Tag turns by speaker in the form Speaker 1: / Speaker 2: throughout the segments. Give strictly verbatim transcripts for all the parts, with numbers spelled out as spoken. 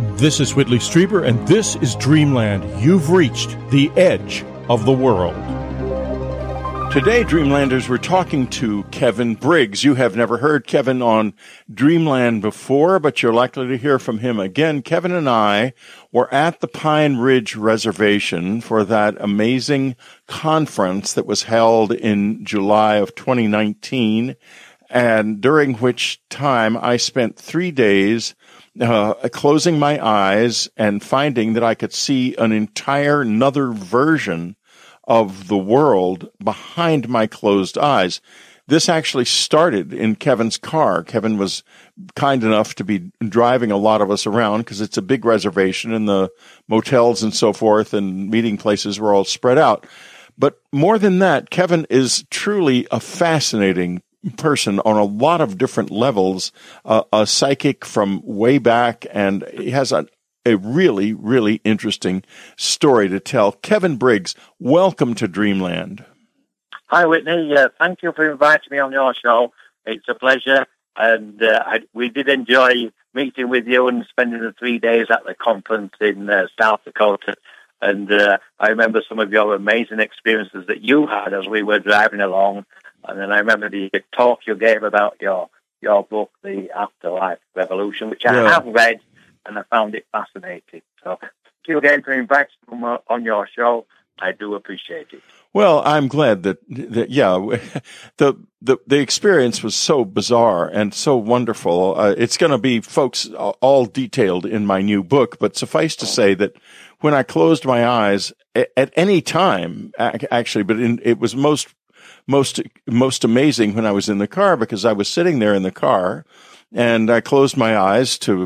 Speaker 1: This is Whitley Strieber, and this is Dreamland. You've reached the edge of the world. Today, Dreamlanders, we're talking to Kevin Briggs. You have never heard Kevin on Dreamland before, but you're likely to hear from him again. Kevin and I were at the Pine Ridge Reservation for that amazing conference that was held in July of twenty nineteen, and during which time I spent three days uh, closing my eyes and finding that I could see an entire another version of the world behind my closed eyes. This actually started in Kevin's car. Kevin was kind enough to be driving a lot of us around because it's a big reservation and the motels and so forth and meeting places were all spread out. But more than that, Kevin is truly a fascinating person on a lot of different levels, uh, a psychic from way back, and he has a A really, really interesting story to tell. Kevin Briggs, welcome to Dreamland.
Speaker 2: Hi, Whitney. Uh, thank you for inviting me on your show. It's a pleasure. And uh, I, we did enjoy meeting with you and spending the three days at the conference in uh, South Dakota. And uh, I remember some of your amazing experiences that you had as we were driving along. And then I remember the talk you gave about your, your book, The Afterlife Revolution, which I
Speaker 1: yeah.
Speaker 2: have read. And I found it fascinating. So thank you again for inviting me on your show. I do appreciate it.
Speaker 1: Well, I'm glad that, that yeah, the, the, the experience was so bizarre and so wonderful. Uh, it's going to be, folks, all detailed in my new book, but suffice to say that when I closed my eyes at, at any time, actually, but in, it was most, most, most amazing when I was in the car because I was sitting there in the car and I closed my eyes to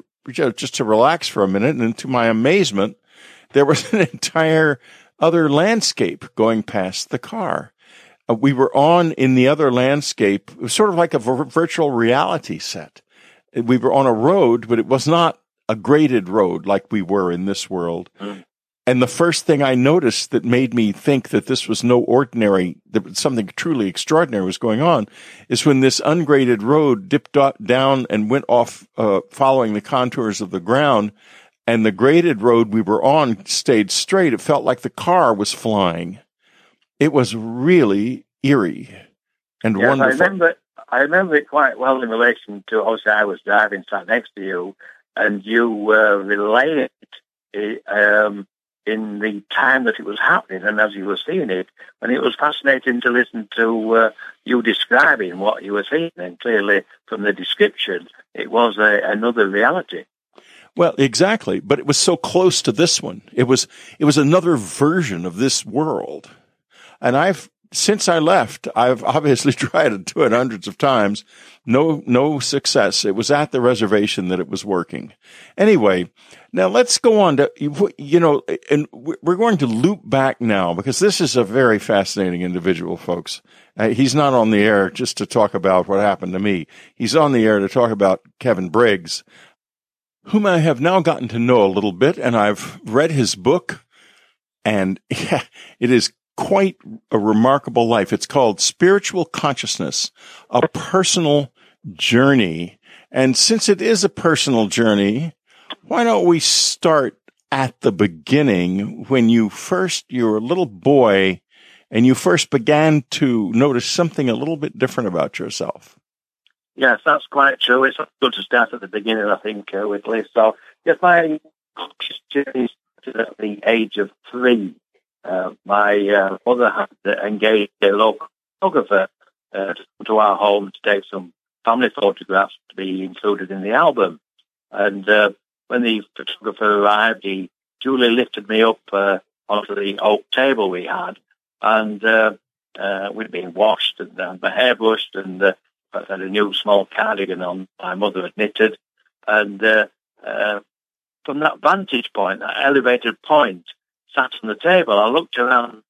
Speaker 1: just to relax for a minute, and to my amazement, there was an entire other landscape going past the car. Uh, we were on in the other landscape, it was sort of like a v- virtual reality set. We were on a road, but it was not a graded road like we were in this world. Mm. And the first thing I noticed that made me think that this was no ordinary, that something truly extraordinary was going on, is when this ungraded road dipped down and went off, uh, following the contours of the ground, and the graded road we were on stayed straight. It felt like the car was flying. It was really eerie and
Speaker 2: yes,
Speaker 1: wonderful.
Speaker 2: I remember, I remember it quite well in relation to, also I was driving, sat next to you, and you uh, relayed it, um, in the time that it was happening and as you were seeing it. And it was fascinating to listen to uh, you describing what you were seeing. And clearly, from the description, it was a, another reality.
Speaker 1: Well, exactly. But it was so close to this one. It was, it was another version of this world. And I've, since I left, I've obviously tried to do it hundreds of times. No, no success. It was at the reservation that it was working. Anyway, now let's go on to, you know, and we're going to loop back now because this is a very fascinating individual, folks. Uh, he's not on the air just to talk about what happened to me. He's on the air to talk about Kevin Briggs, whom I have now gotten to know a little bit, and I've read his book, and yeah, it is quite a remarkable life. It's called Spiritual Consciousness, a Personal Journey. And since it is a personal journey, why don't we start at the beginning when you first, you were a little boy and you first began to notice something a little bit different about yourself.
Speaker 2: Yes, that's quite true. It's good to start at the beginning, I think, uh, Whitley. So, yes, my journey started at the age of three. Uh, my uh, mother had engaged a local photographer uh, to come to our home to take some family photographs to be included in the album. And uh, when the photographer arrived, he duly lifted me up uh, onto the oak table we had, and uh, uh, we'd been washed and uh, my hair brushed, and uh, I had a new small cardigan on my mother had knitted. And uh, uh, from that vantage point, that elevated point, sat on the table, I looked around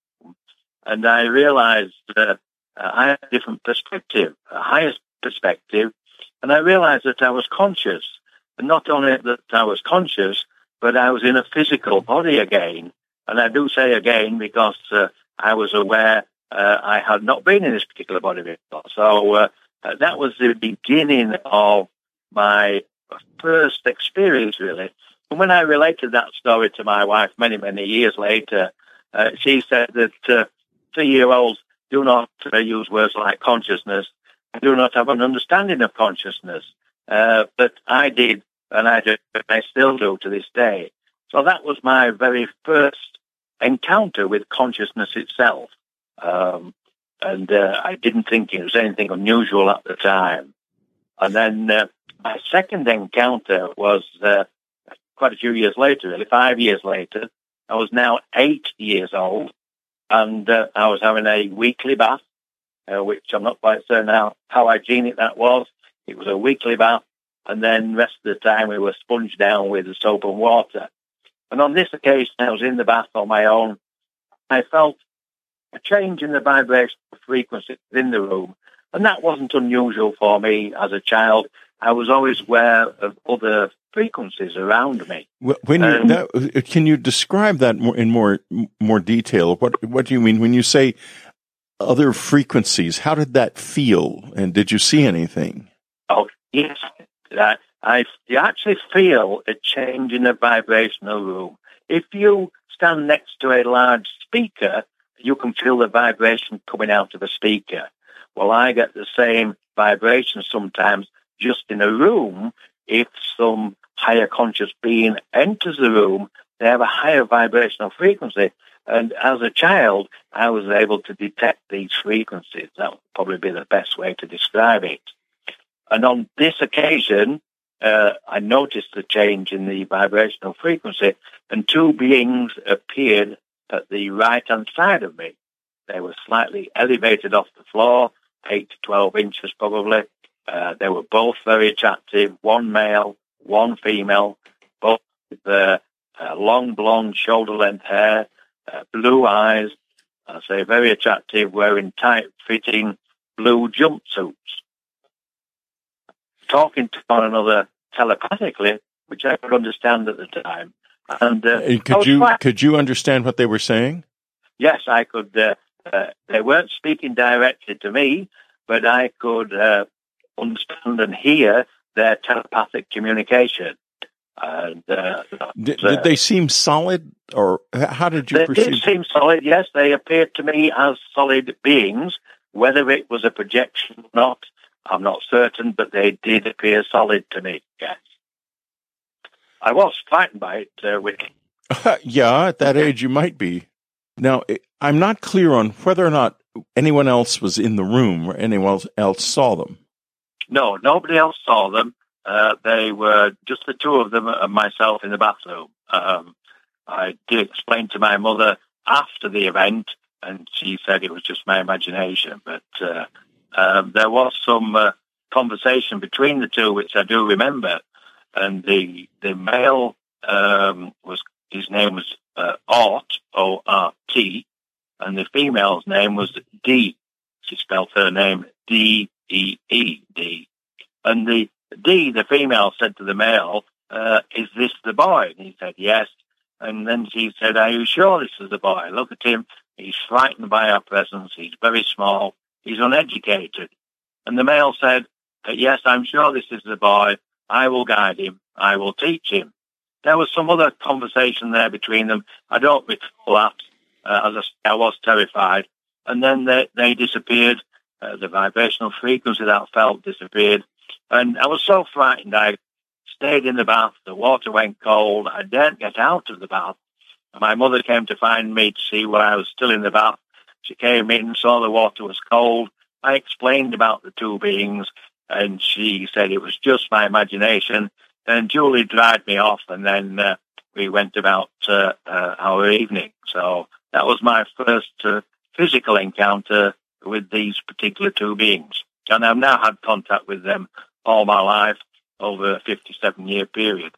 Speaker 2: and I realized that uh, I had a different perspective, a higher perspective, and I realized that I was conscious. And not only that I was conscious, but I was in a physical body again. And I do say again because uh, I was aware uh, I had not been in this particular body before. So uh, uh, that was the beginning of my first experience, really, And when I related that story to my wife many, many years later, uh, she said that uh, three-year-olds do not uh, use words like consciousness, do not have an understanding of consciousness. Uh, but I did, and I, do, I still do to this day. So that was my very first encounter with consciousness itself. Um, and uh, I didn't think it was anything unusual at the time. And then uh, my second encounter was uh, quite a few years later, really, five years later. I was now eight years old, and uh, I was having a weekly bath, uh, which I'm not quite certain how, how hygienic that was. It was a weekly bath, and then the rest of the time we were sponged down with soap and water. And on this occasion, I was in the bath on my own. I felt a change in the vibrational frequency in the room, and that wasn't unusual for me as a child. I was always aware of other frequencies around me.
Speaker 1: When you, um, that, can you describe that more in more more detail? What what do you mean when you say other frequencies? How did that feel, and did you see anything?
Speaker 2: Oh yes, I, I you actually feel a change in the vibrational room. If you stand next to a large speaker, you can feel the vibration coming out of a speaker. Well, I get the same vibration sometimes just in a room. If some higher conscious being enters the room, they have a higher vibrational frequency. And as a child, I was able to detect these frequencies. That would probably be the best way to describe it. And on this occasion, uh, I noticed a change in the vibrational frequency, and two beings appeared at the right-hand side of me. They were slightly elevated off the floor, eight to twelve inches probably. Uh, they were both very attractive, one male, one female, both with uh, uh, long blonde shoulder-length hair, uh, blue eyes, I say very attractive, wearing tight-fitting blue jumpsuits, talking to one another telepathically, which I could understand at the time. And, uh,
Speaker 1: and could you quite... could you understand what they were saying?
Speaker 2: Yes, I could. Uh, uh, they weren't speaking directly to me, but I could uh, understand and hear their telepathic communication. And, uh,
Speaker 1: did, did they seem solid, or how did you
Speaker 2: they
Speaker 1: perceive?
Speaker 2: They did seem solid, yes. They appeared to me as solid beings. Whether it was a projection or not, I'm not certain, but they did appear solid to me, yes. I was frightened by it, uh, Rick.
Speaker 1: Yeah, at that age you might be. Now, I'm not clear on whether or not anyone else was in the room or anyone else saw them.
Speaker 2: No, nobody else saw them. Uh, they were just the two of them and myself in the bathroom. Um, I did explain to my mother after the event, and she said it was just my imagination. But uh, um, there was some uh, conversation between the two, which I do remember. And the the male um, was his name was uh, Art, O R T, and the female's name was Dee. She spelled her name D E E D. And the Dee, the female, said to the male, uh, "Is this the boy?" And he said, "Yes." And then she said, "Are you sure this is the boy? Look at him. He's frightened by our presence. He's very small. He's uneducated." And the male said, "Yes, I'm sure this is the boy. I will guide him. I will teach him." There was some other conversation there between them. I don't recall that. Uh, as I, say, I was terrified. And then they, they disappeared. Uh, the vibrational frequency that I felt disappeared. And I was so frightened. I stayed in the bath. The water went cold. I daren't get out of the bath. My mother came to find me to see why I was still in the bath. She came in, saw the water was cold. I explained about the two beings, and she said it was just my imagination. And Julie dried me off, and then uh, we went about uh, uh, our evening. So that was my first uh, physical encounter with these particular two beings. And I've now had contact with them all my life over a fifty-seven year period.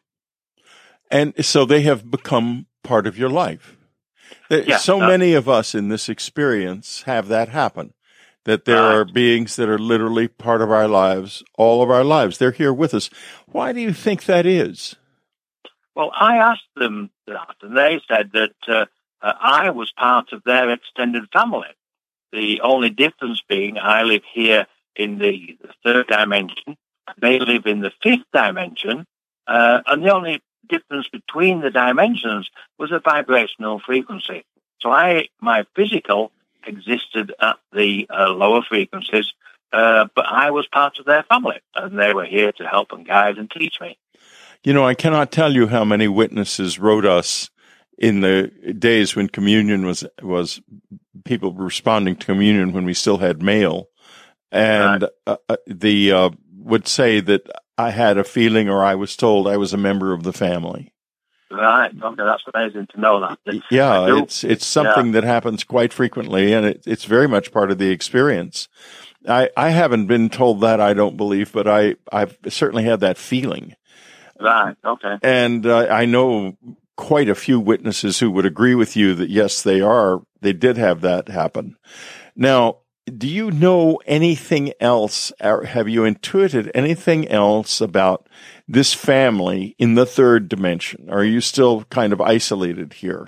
Speaker 1: And so they have become part of your life.
Speaker 2: Yeah,
Speaker 1: so
Speaker 2: uh,
Speaker 1: many of us in this experience have that happen. That there
Speaker 2: Right.
Speaker 1: are beings that are literally part of our lives, all of our lives. They're here with us. Why do you think that is?
Speaker 2: Well, I asked them that, and they said that uh, uh, I was part of their extended family. The only difference being I live here in the, the third dimension, they live in the fifth dimension, uh, and the only difference between the dimensions was a vibrational frequency. So I, my physical existed at the uh, lower frequencies, uh, but I was part of their family, and they were here to help and guide and teach me.
Speaker 1: You know, I cannot tell you how many witnesses wrote us in the days when communion was, was people responding to communion when we still had mail, and right. uh, the uh, would say that I had a feeling, or I was told I was a member of the family.
Speaker 2: Right. Okay, that's amazing to know that.
Speaker 1: Yeah, it's it's something yeah. that happens quite frequently, and it, it's very much part of the experience. I, I haven't been told that, I don't believe, but I, I've certainly had that feeling.
Speaker 2: Right, okay.
Speaker 1: And uh, I know quite a few witnesses who would agree with you that, yes, they are, they did have that happen. Now, do you know anything else, or have you intuited anything else about this family in the third dimension? Or are you still kind of isolated here?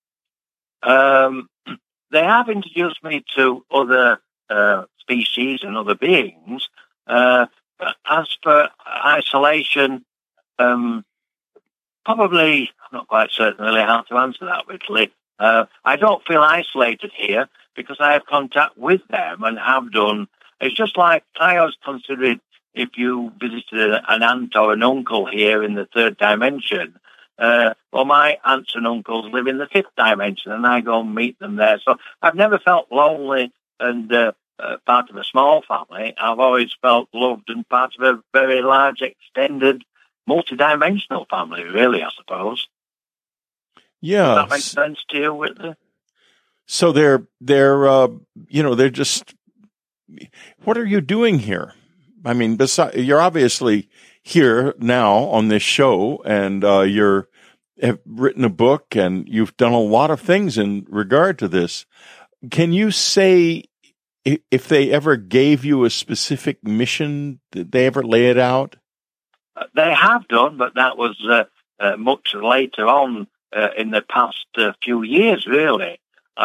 Speaker 2: Um, they have introduced me to other uh, species and other beings. Uh, as for isolation, um, probably, I'm not quite certain really how to answer that, Whitley. Uh, I don't feel isolated here because I have contact with them and have done. It's just like I always considered if you visited an aunt or an uncle here in the third dimension, uh, well, my aunts and uncles live in the fifth dimension and I go and meet them there. So I've never felt lonely and uh, uh, part of a small family. I've always felt loved and part of a very large, extended, multidimensional family, really, I suppose.
Speaker 1: Yeah.
Speaker 2: Does that make sense to you, Whitley?
Speaker 1: So they're, they're, uh, you know, they're just, what are you doing here? I mean, besides, you're obviously here now on this show, and uh, you're have written a book, and you've done a lot of things in regard to this. Can you say if they ever gave you a specific mission? Did they ever lay it out?
Speaker 2: Uh, they have done, but that was uh, uh, much later on uh, in the past uh, few years, really.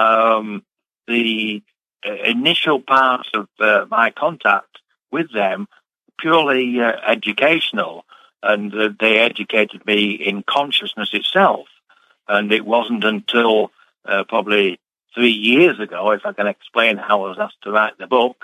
Speaker 2: Um, the uh, initial part of uh, my contact with them, purely uh, educational, and uh, they educated me in consciousness itself. And it wasn't until uh, probably three years ago, if I can explain how I was asked to write the book,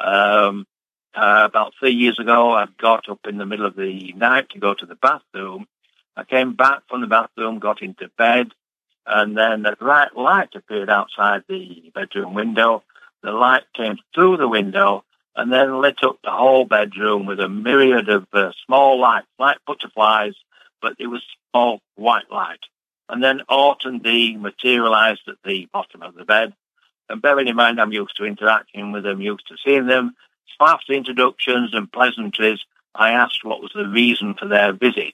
Speaker 2: um, uh, about three years ago, I got up in the middle of the night to go to the bathroom. I came back from the bathroom, got into bed, and then a bright light appeared outside the bedroom window. The light came through the window and then lit up the whole bedroom with a myriad of uh, small lights, like butterflies, but it was small white light. And then Orton D materialized at the bottom of the bed. And bearing in mind I'm used to interacting with them, used to seeing them, so after introductions and pleasantries, I asked what was the reason for their visit.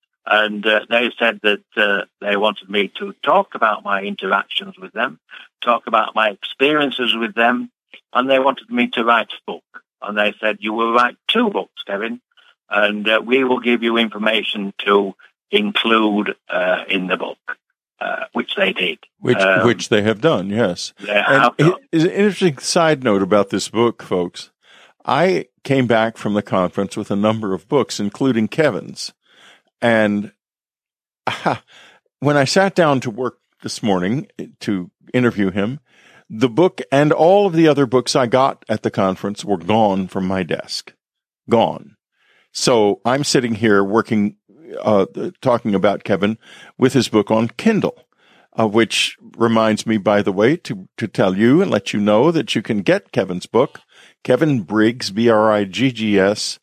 Speaker 2: And uh, they said that uh, they wanted me to talk about my interactions with them, talk about my experiences with them, and they wanted me to write a book. And they said, you will write two books, Kevin, and uh, we will give you information to include uh, in the book, uh, which they did.
Speaker 1: Which um, which they have done, yes.
Speaker 2: They have
Speaker 1: and
Speaker 2: done.
Speaker 1: It, an interesting side note about this book, folks. I came back from the conference with a number of books, including Kevin's. And uh, when I sat down to work this morning to interview him, the book and all of the other books I got at the conference were gone from my desk. Gone. So I'm sitting here working, uh, talking about Kevin with his book on Kindle, uh, which reminds me, by the way, to, to tell you and let you know that you can get Kevin's book, Kevin Briggs, B R I G G S,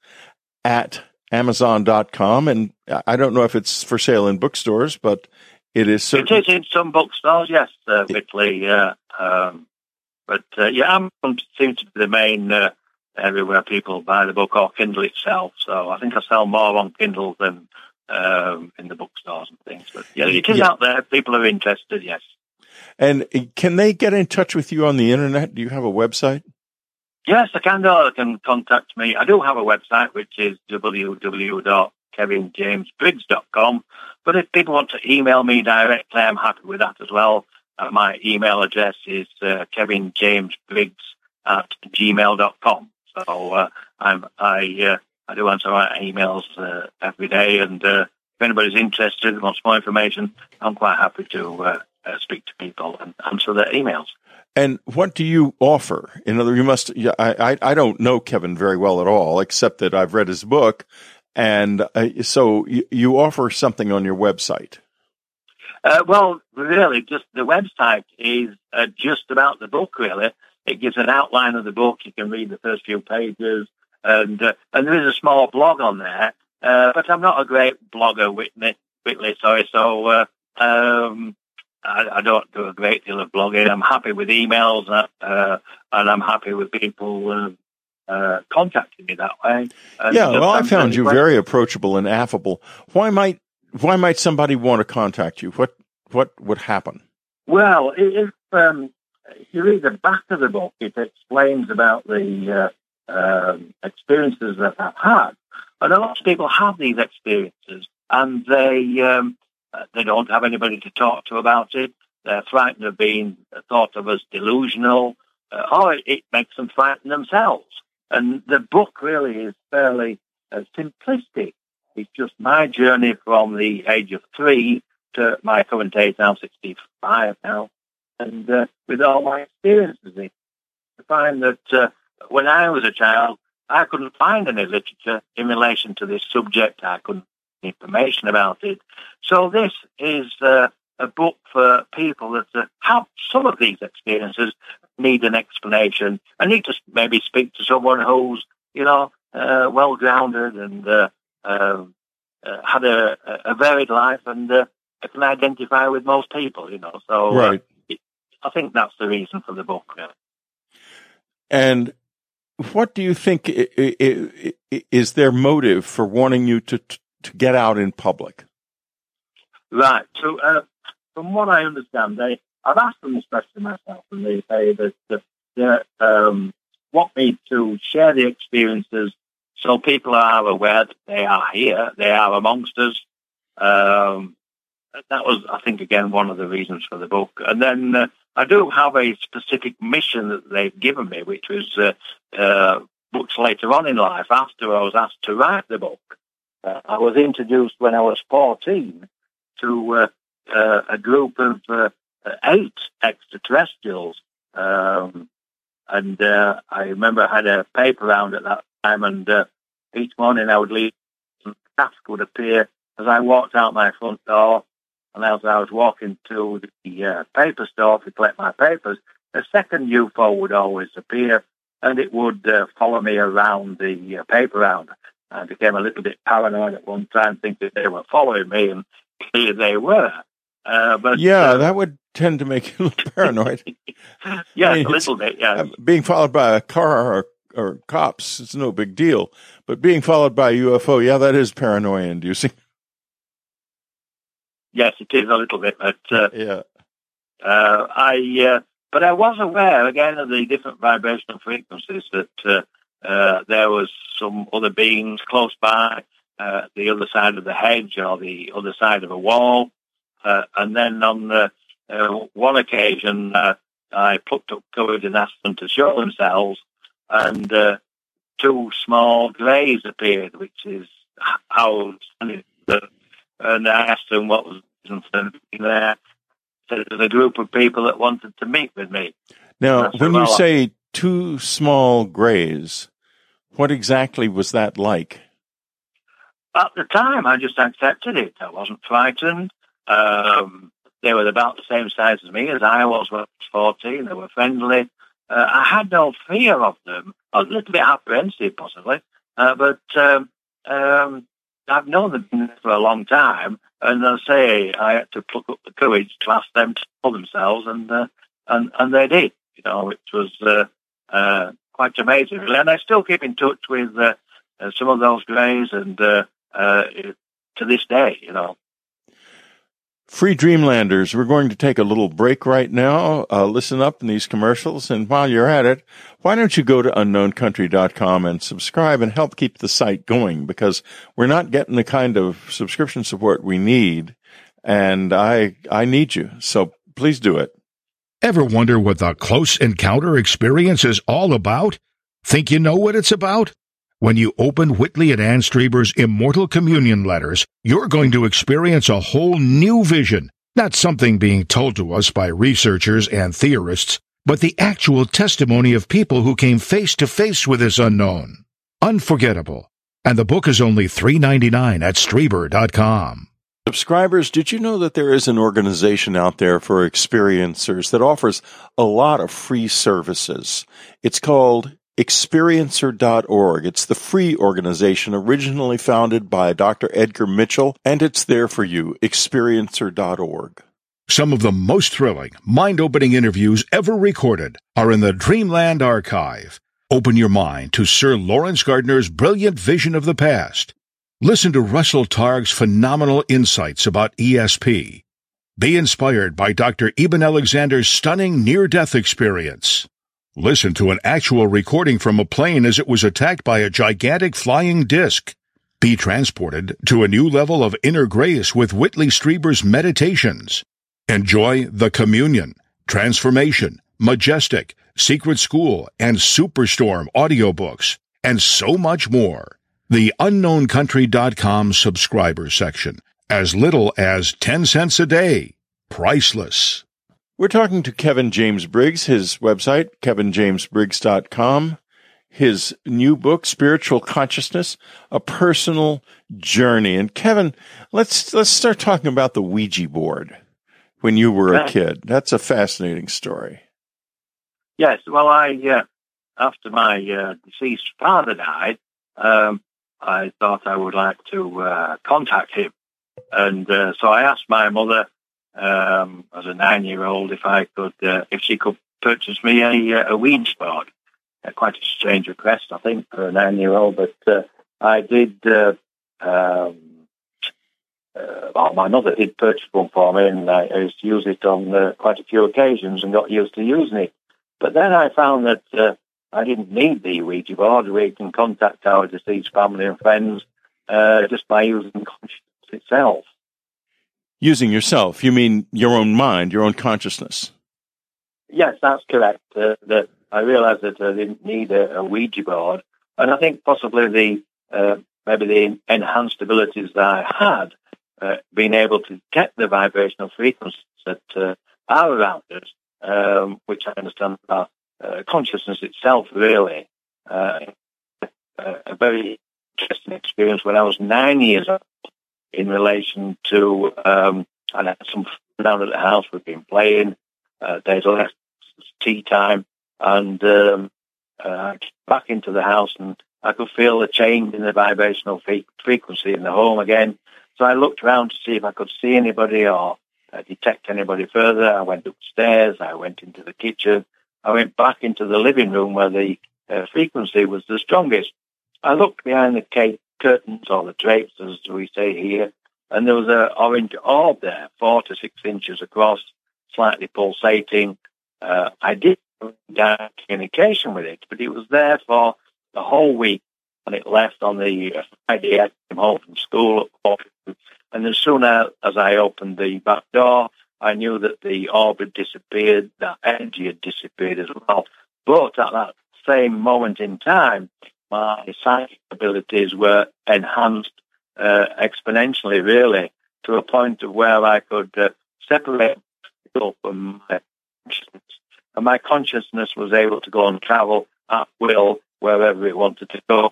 Speaker 1: at Amazon dot com. And I don't know if it's for sale in bookstores, but it is certainly.
Speaker 2: It is in some bookstores, yes, uh, Whitley. Uh, um, but, uh, yeah, Amazon seems to be the main uh, area where people buy the book, or Kindle itself. So I think I sell more on Kindle than um, in the bookstores and things. But, yeah, it is yeah. out there. People are interested, yes.
Speaker 1: And can they get in touch with you on the Internet? Do you have a website?
Speaker 2: Yes, I can. Or they can contact me. I do have a website, which is w w w dot kevin james briggs dot com. But if people want to email me directly, I'm happy with that as well. Uh, my email address is uh, kevin james briggs at gmail dot com. So uh, I'm, I uh, I do answer my emails uh, every day, and uh, if anybody's interested, wants more information, I'm quite happy to uh, uh, speak to people and answer their emails.
Speaker 1: And what do you offer? In other, you must. I, I I don't know Kevin very well at all, except that I've read his book, and uh, so you, you offer something on your website.
Speaker 2: Uh, well, really, just the website is uh, just about the book. Really, it gives an outline of the book. You can read the first few pages, and uh, and there is a small blog on there. Uh, but I'm not a great blogger, Whitney. Whitley, sorry. So. Uh, um, I, I don't do a great deal of blogging. I'm happy with emails, uh, and I'm happy with people uh, uh, contacting me that way. And
Speaker 1: yeah, well, I found you very approachable and affable. Why might why might somebody want to contact you? What what would happen?
Speaker 2: Well, if, um, if you read the back of the book, it explains about the uh, uh, experiences that I've had, and a lot of people have these experiences, and they. Um, Uh, they don't have anybody to talk to about it. They're frightened of being thought of as delusional, uh, or it, it makes them frighten themselves. And the book really is fairly uh, simplistic. It's just my journey from the age of three to my current age, now sixty-five now, and uh, with all my experiences in it. I find that uh, when I was a child, I couldn't find any literature in relation to this subject. I couldn't information about it. So this is uh, a book for people that uh, have some of these experiences, need an explanation, and need to maybe speak to someone who's, you know, uh, well-grounded and uh, uh, uh, had a, a varied life and uh, can identify with most people, you know. So
Speaker 1: right.
Speaker 2: uh, it, I think that's the reason for the book. Really.
Speaker 1: And what do you think is their motive for wanting you to to get out in public?
Speaker 2: Right. So, uh, from what I understand, they I've asked them this question myself, and they say that, that they um, want me to share the experiences so people are aware that they are here, they are amongst us. Um, that was, I think, again, one of the reasons for the book. And then uh, I do have a specific mission that they've given me, which was uh, uh, books later on in life, after I was asked to write the book. Uh, I was introduced when I was fourteen to uh, uh, a group of uh, eight extraterrestrials. Um, and uh, I remember I had a paper round at that time, and uh, each morning I would leave, some tasks would appear as I walked out my front door, and as I was walking to the uh, paper store to collect my papers, a second U F O would always appear, and it would uh, follow me around the uh, paper round. I became a little bit paranoid at one time, thinking they were following me, and here they were. Uh, but
Speaker 1: yeah,
Speaker 2: uh,
Speaker 1: that would tend to make you a little paranoid.
Speaker 2: yeah,
Speaker 1: I mean,
Speaker 2: a little bit. Yeah,
Speaker 1: being followed by a car or, or cops, it's no big deal. But being followed by a U F O, yeah, that is paranoia-inducing.
Speaker 2: Yes, it is a little bit. But uh,
Speaker 1: yeah,
Speaker 2: uh, I. Uh, but I was aware again of the different vibrational frequencies that. Uh, Uh, there was some other beings close by, uh, the other side of the hedge or the other side of a wall. Uh, and then on the, uh, one occasion, uh, I plucked up courage and asked them to show themselves, and uh, two small greys appeared, which is how and I asked them what was the reason for being there. So there was a group of people that wanted to meet with me.
Speaker 1: Now, when you say two small greys, what exactly was that like?
Speaker 2: At the time, I just accepted it. I wasn't frightened. Um, they were about the same size as me as I was when I was fourteen. They were friendly. Uh, I had no fear of them. A little bit apprehensive, possibly. Uh, but um, um, I've known them for a long time. And I say I had to pluck up the courage to ask them to show themselves, and uh, and and they did. You know, which was uh, uh, quite amazing, really. And I still keep in touch with uh, uh, some of those greys, and uh, uh, to this day, you know.
Speaker 1: Free Dreamlanders, we're going to take a little break right now. Uh, listen up in these commercials, and while you're at it, why don't you go to unknown country dot com and subscribe and help keep the site going, because we're not getting the kind of subscription support we need, and I I need you, so please do it.
Speaker 3: Ever wonder what the Close Encounter experience is all about? Think you know what it's about? When you open Whitley and Ann Strieber's Immortal Communion letters, you're going to experience a whole new vision, not something being told to us by researchers and theorists, but the actual testimony of people who came face to face with this unknown. Unforgettable. And the book is only three dollars and ninety-nine cents at Strieber dot com.
Speaker 1: Subscribers, did you know that there is an organization out there for experiencers that offers a lot of free services? It's called experiencer dot org. It's the free organization originally founded by Doctor Edgar Mitchell, and it's there for you, experiencer dot org.
Speaker 3: Some of the most thrilling, mind-opening interviews ever recorded are in the Dreamland Archive. Open your mind to Sir Lawrence Gardner's brilliant vision of the past. Listen to Russell Targ's phenomenal insights about E S P. Be inspired by Doctor Eben Alexander's stunning near-death experience. Listen to an actual recording from a plane as it was attacked by a gigantic flying disc. Be transported to a new level of inner grace with Whitley Strieber's meditations. Enjoy The Communion, Transformation, Majestic, Secret School, and Superstorm audiobooks, and so much more. The unknown country dot com subscriber section, as little as ten cents a day. Priceless.
Speaker 1: We're talking to Kevin James Briggs, his website, kevin james briggs dot com, his new book, Spiritual Consciousness, A Personal Journey. And Kevin, let's let's start talking about the Ouija board when you were a kid. That's a fascinating story.
Speaker 2: Yes, well, I uh, after my uh, deceased father died, um, I thought I would like to uh, contact him. And uh, so I asked my mother, Um, as a nine-year-old, if I could, uh, if she could purchase me a, a Ouija board. Uh, quite a strange request, I think, for a nine-year-old, but uh, I did. Uh, um, uh, well, my mother did purchase one for me, and I, I used to use it on uh, quite a few occasions, and got used to using it. But then I found that uh, I didn't need the Ouija board. We can contact our deceased family and friends uh, just by using consciousness itself.
Speaker 1: Using yourself, you mean your own mind, your own consciousness?
Speaker 2: Yes, that's correct. Uh, that I realised that I didn't need a, a Ouija board, and I think possibly the uh, maybe the enhanced abilities that I had, uh, being able to get the vibrational frequencies that uh, are around us, um, which I understand are uh, consciousness itself, really. Uh, a very interesting experience when I was nine years old, in relation to, um, I had some fun down at the house. We've been playing, uh, days left, tea time, and um, uh, I came back into the house and I could feel a change in the vibrational fre- frequency in the home again. So I looked around to see if I could see anybody or uh, detect anybody further. I went upstairs, I went into the kitchen, I went back into the living room where the uh, frequency was the strongest. I looked behind the cake curtains or the drapes, as we say here, and there was an orange orb there, four to six inches across, slightly pulsating. Uh, I did have communication with it, but it was there for the whole week, and it left on the Friday. I came home from school, and as soon as I opened the back door, I knew that the orb had disappeared, that energy had disappeared as well. But at that same moment in time, my psychic abilities were enhanced uh, exponentially, really, to a point of where I could uh, separate from my consciousness. And my consciousness was able to go and travel at will wherever it wanted to go.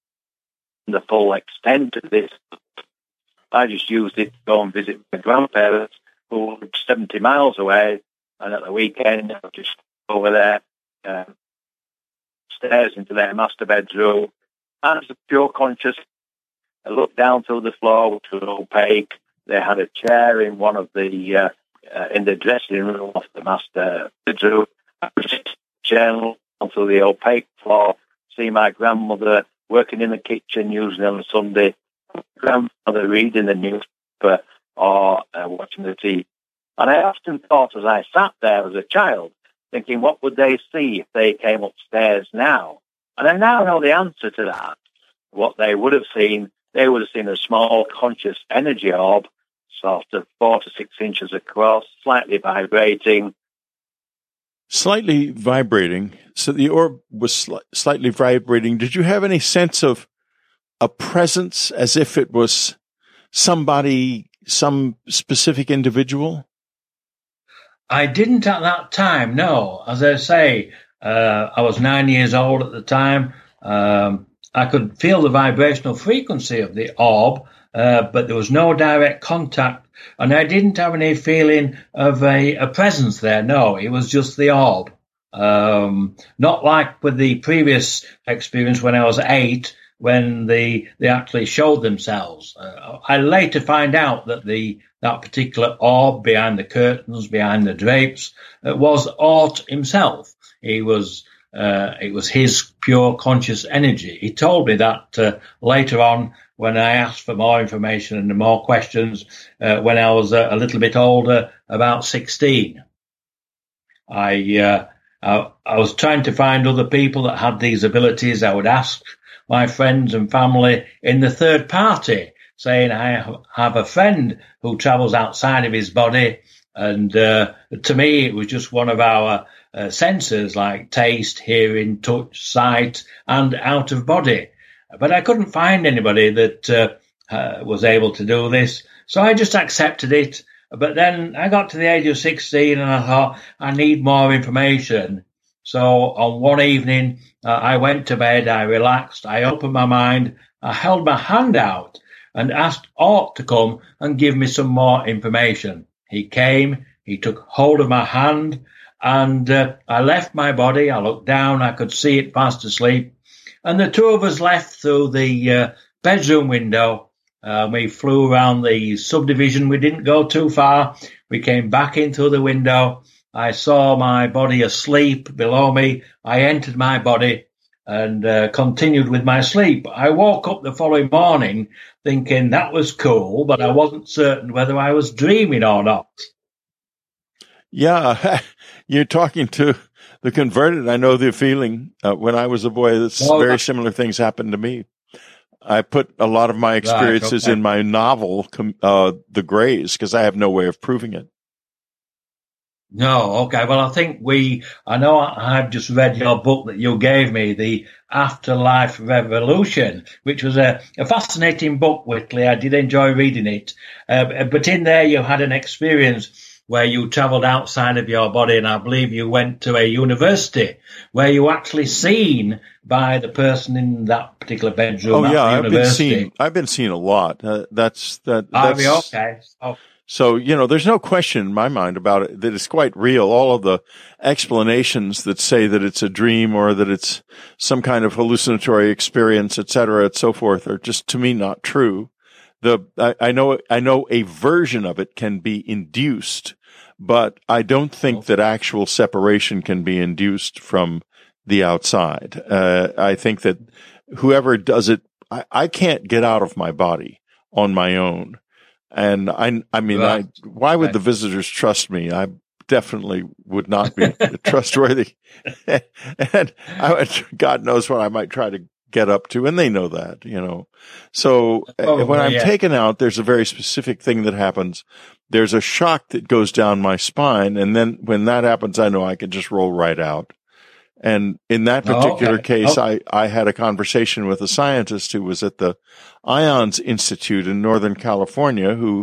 Speaker 2: The full extent of this, I just used it to go and visit my grandparents who were seventy miles away, and at the weekend I would just go over there, uh, stairs into their master bedroom, and as a pure conscious, I looked down through the floor, which was opaque. They had a chair in one of the uh, uh, in the dressing room of the master bedroom. I would sit chair down through the opaque floor, see my grandmother working in the kitchen, usually on a Sunday, grandmother reading the newspaper or uh, watching the T V. And I often thought, as I sat there as a child, thinking, what would they see if they came upstairs now? And I now know the answer to that. What they would have seen, they would have seen a small conscious energy orb, sort of four to six inches across, slightly vibrating,
Speaker 1: Slightly vibrating. So the orb was sli- slightly vibrating. Did you have any sense of a presence as if it was somebody, some specific individual?
Speaker 4: I didn't at that time, no. As I say, uh, I was nine years old at the time. Um, I could feel the vibrational frequency of the orb, uh, but there was no direct contact. And I didn't have any feeling of a, a presence there, no. It was just the orb. Um, not like with the previous experience when I was eight, when they they actually showed themselves. Uh, I later find out that the that particular orb behind the curtains, behind the drapes, uh, was Ort himself. He was uh, it was his pure conscious energy. He told me that uh, later on when I asked for more information and more questions uh, when I was uh, a little bit older, about sixteen. I, uh, I I was trying to find other people that had these abilities. I would ask my friends and family in the third party, saying I have a friend who travels outside of his body. And uh, to me, it was just one of our uh, senses, like taste, hearing, touch, sight, and out of body. But I couldn't find anybody that uh, uh, was able to do this. So I just accepted it. But then I got to the age of sixteen and I thought, I need more information. So on one evening, uh, I went to bed, I relaxed, I opened my mind, I held my hand out and asked Ort to come and give me some more information. He came, he took hold of my hand, and uh, I left my body. I looked down, I could see it fast asleep. And the two of us left through the uh, bedroom window. Uh, we flew around the subdivision. We didn't go too far. We came back in through the window. I saw my body asleep below me. I entered my body and uh, continued with my sleep. I woke up the following morning thinking that was cool, but I wasn't certain whether I was dreaming or not.
Speaker 1: Yeah, you're talking to the converted. I know the feeling. Uh, when I was a boy, this
Speaker 4: Oh,
Speaker 1: very
Speaker 4: that-
Speaker 1: similar things happened to me. I put a lot of my experiences
Speaker 4: okay.
Speaker 1: in my novel, com- uh, The Greys, because I have no way of proving it.
Speaker 4: No, okay. Well, I think we, I know I've just read your book that you gave me, The Afterlife Revolution, which was a, a fascinating book, Whitley. I did enjoy reading it. Uh, but in there you had an experience where you travelled outside of your body, and I believe you went to a university where you were actually seen by the person in that particular bedroom
Speaker 1: Oh
Speaker 4: at
Speaker 1: yeah,
Speaker 4: the
Speaker 1: I've been
Speaker 4: university.
Speaker 1: seen. I've been seen a lot. Uh, that's that.
Speaker 4: Are
Speaker 1: That's,
Speaker 4: we okay? Oh,
Speaker 1: So, you know, there's no question in my mind about it that it's quite real. All of the explanations that say that it's a dream or that it's some kind of hallucinatory experience, et cetera, and so forth, are just to me not true. The I, I know I know a version of it can be induced, but I don't think that actual separation can be induced from the outside. Uh, I think that whoever does it, I, I can't get out of my body on my own. And I, I mean,
Speaker 4: Right.
Speaker 1: I, why would
Speaker 4: Right.
Speaker 1: the visitors trust me? I definitely would not be trustworthy. And I would, God knows what I might try to get up to. And they know that, you know. So
Speaker 4: Oh,
Speaker 1: uh, when I'm
Speaker 4: yeah.
Speaker 1: taken out, there's a very specific thing that happens. There's a shock that goes down my spine. And then when that happens, I know I can just roll right out. And in that
Speaker 4: Oh,
Speaker 1: particular
Speaker 4: okay.
Speaker 1: case,
Speaker 4: Oh.
Speaker 1: I, I had a conversation with a scientist who was at the IONS Institute in Northern California, who,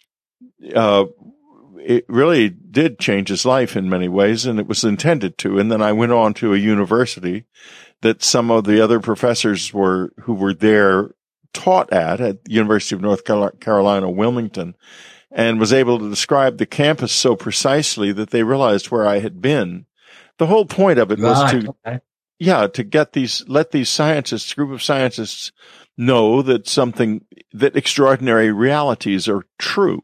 Speaker 1: uh, it really did change his life in many ways, and it was intended to. And then I went on to a university that some of the other professors were, who were there taught at, at the University of North Carolina, Wilmington, and was able to describe the campus so precisely that they realized where I had been. The whole point of it was
Speaker 4: Right.
Speaker 1: to,
Speaker 4: Okay.
Speaker 1: yeah, to get these, let these scientists, group of scientists know that something, that extraordinary realities are true,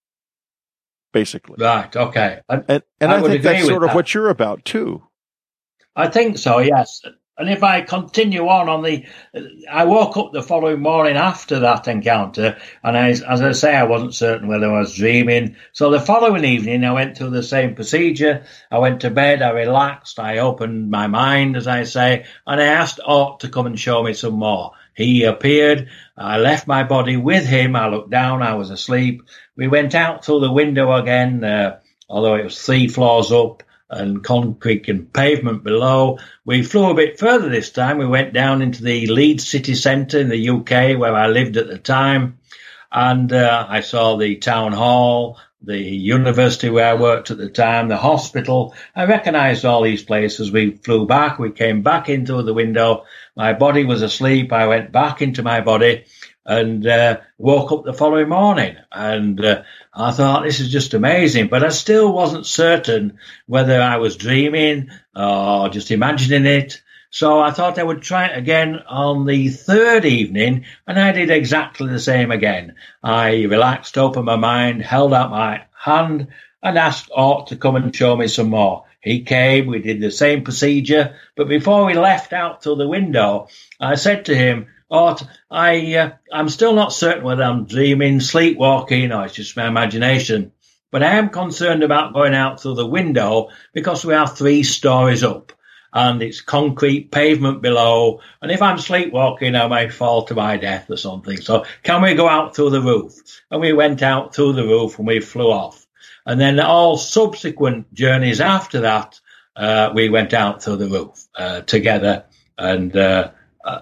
Speaker 1: basically.
Speaker 4: Right. Okay. And
Speaker 1: And, and
Speaker 4: I
Speaker 1: I,
Speaker 4: would
Speaker 1: think
Speaker 4: agree
Speaker 1: that's
Speaker 4: with
Speaker 1: sort of
Speaker 4: that.
Speaker 1: what you're about too.
Speaker 4: I think so, yes. And if I continue on on the, I woke up the following morning after that encounter, and I, as I say, I wasn't certain whether I was dreaming. So the following evening, I went through the same procedure. I went to bed, I relaxed, I opened my mind, as I say, and I asked Ort to come and show me some more. He appeared. I left my body with him. I looked down. I was asleep. We went out through the window again, uh, although it was three floors up. and concrete and pavement below. We flew a bit further this time. We went down into the Leeds city centre in the U K, where I lived at the time. And uh, I saw the town hall, the university where I worked at the time, the hospital. I recognised all these places. We flew back. We came back into the window. My body was asleep. I went back into my body and uh, woke up the following morning. And uh, I thought, this is just amazing. But I still wasn't certain whether I was dreaming or just imagining it. So I thought I would try it again on the third evening, and I did exactly the same again. I relaxed, opened my mind, held out my hand, and asked Ort to come and show me some more. He came, we did the same procedure, but before we left out through the window, I said to him, Ort, I, uh, I'm still not certain whether I'm dreaming, sleepwalking, or it's just my imagination, but I am concerned about going out through the window because we are three stories up. And it's concrete pavement below. And if I'm sleepwalking, I may fall to my death or something. So can we go out through the roof? And we went out through the roof and we flew off. And then all subsequent journeys after that, uh, we went out through the roof uh, together. And uh,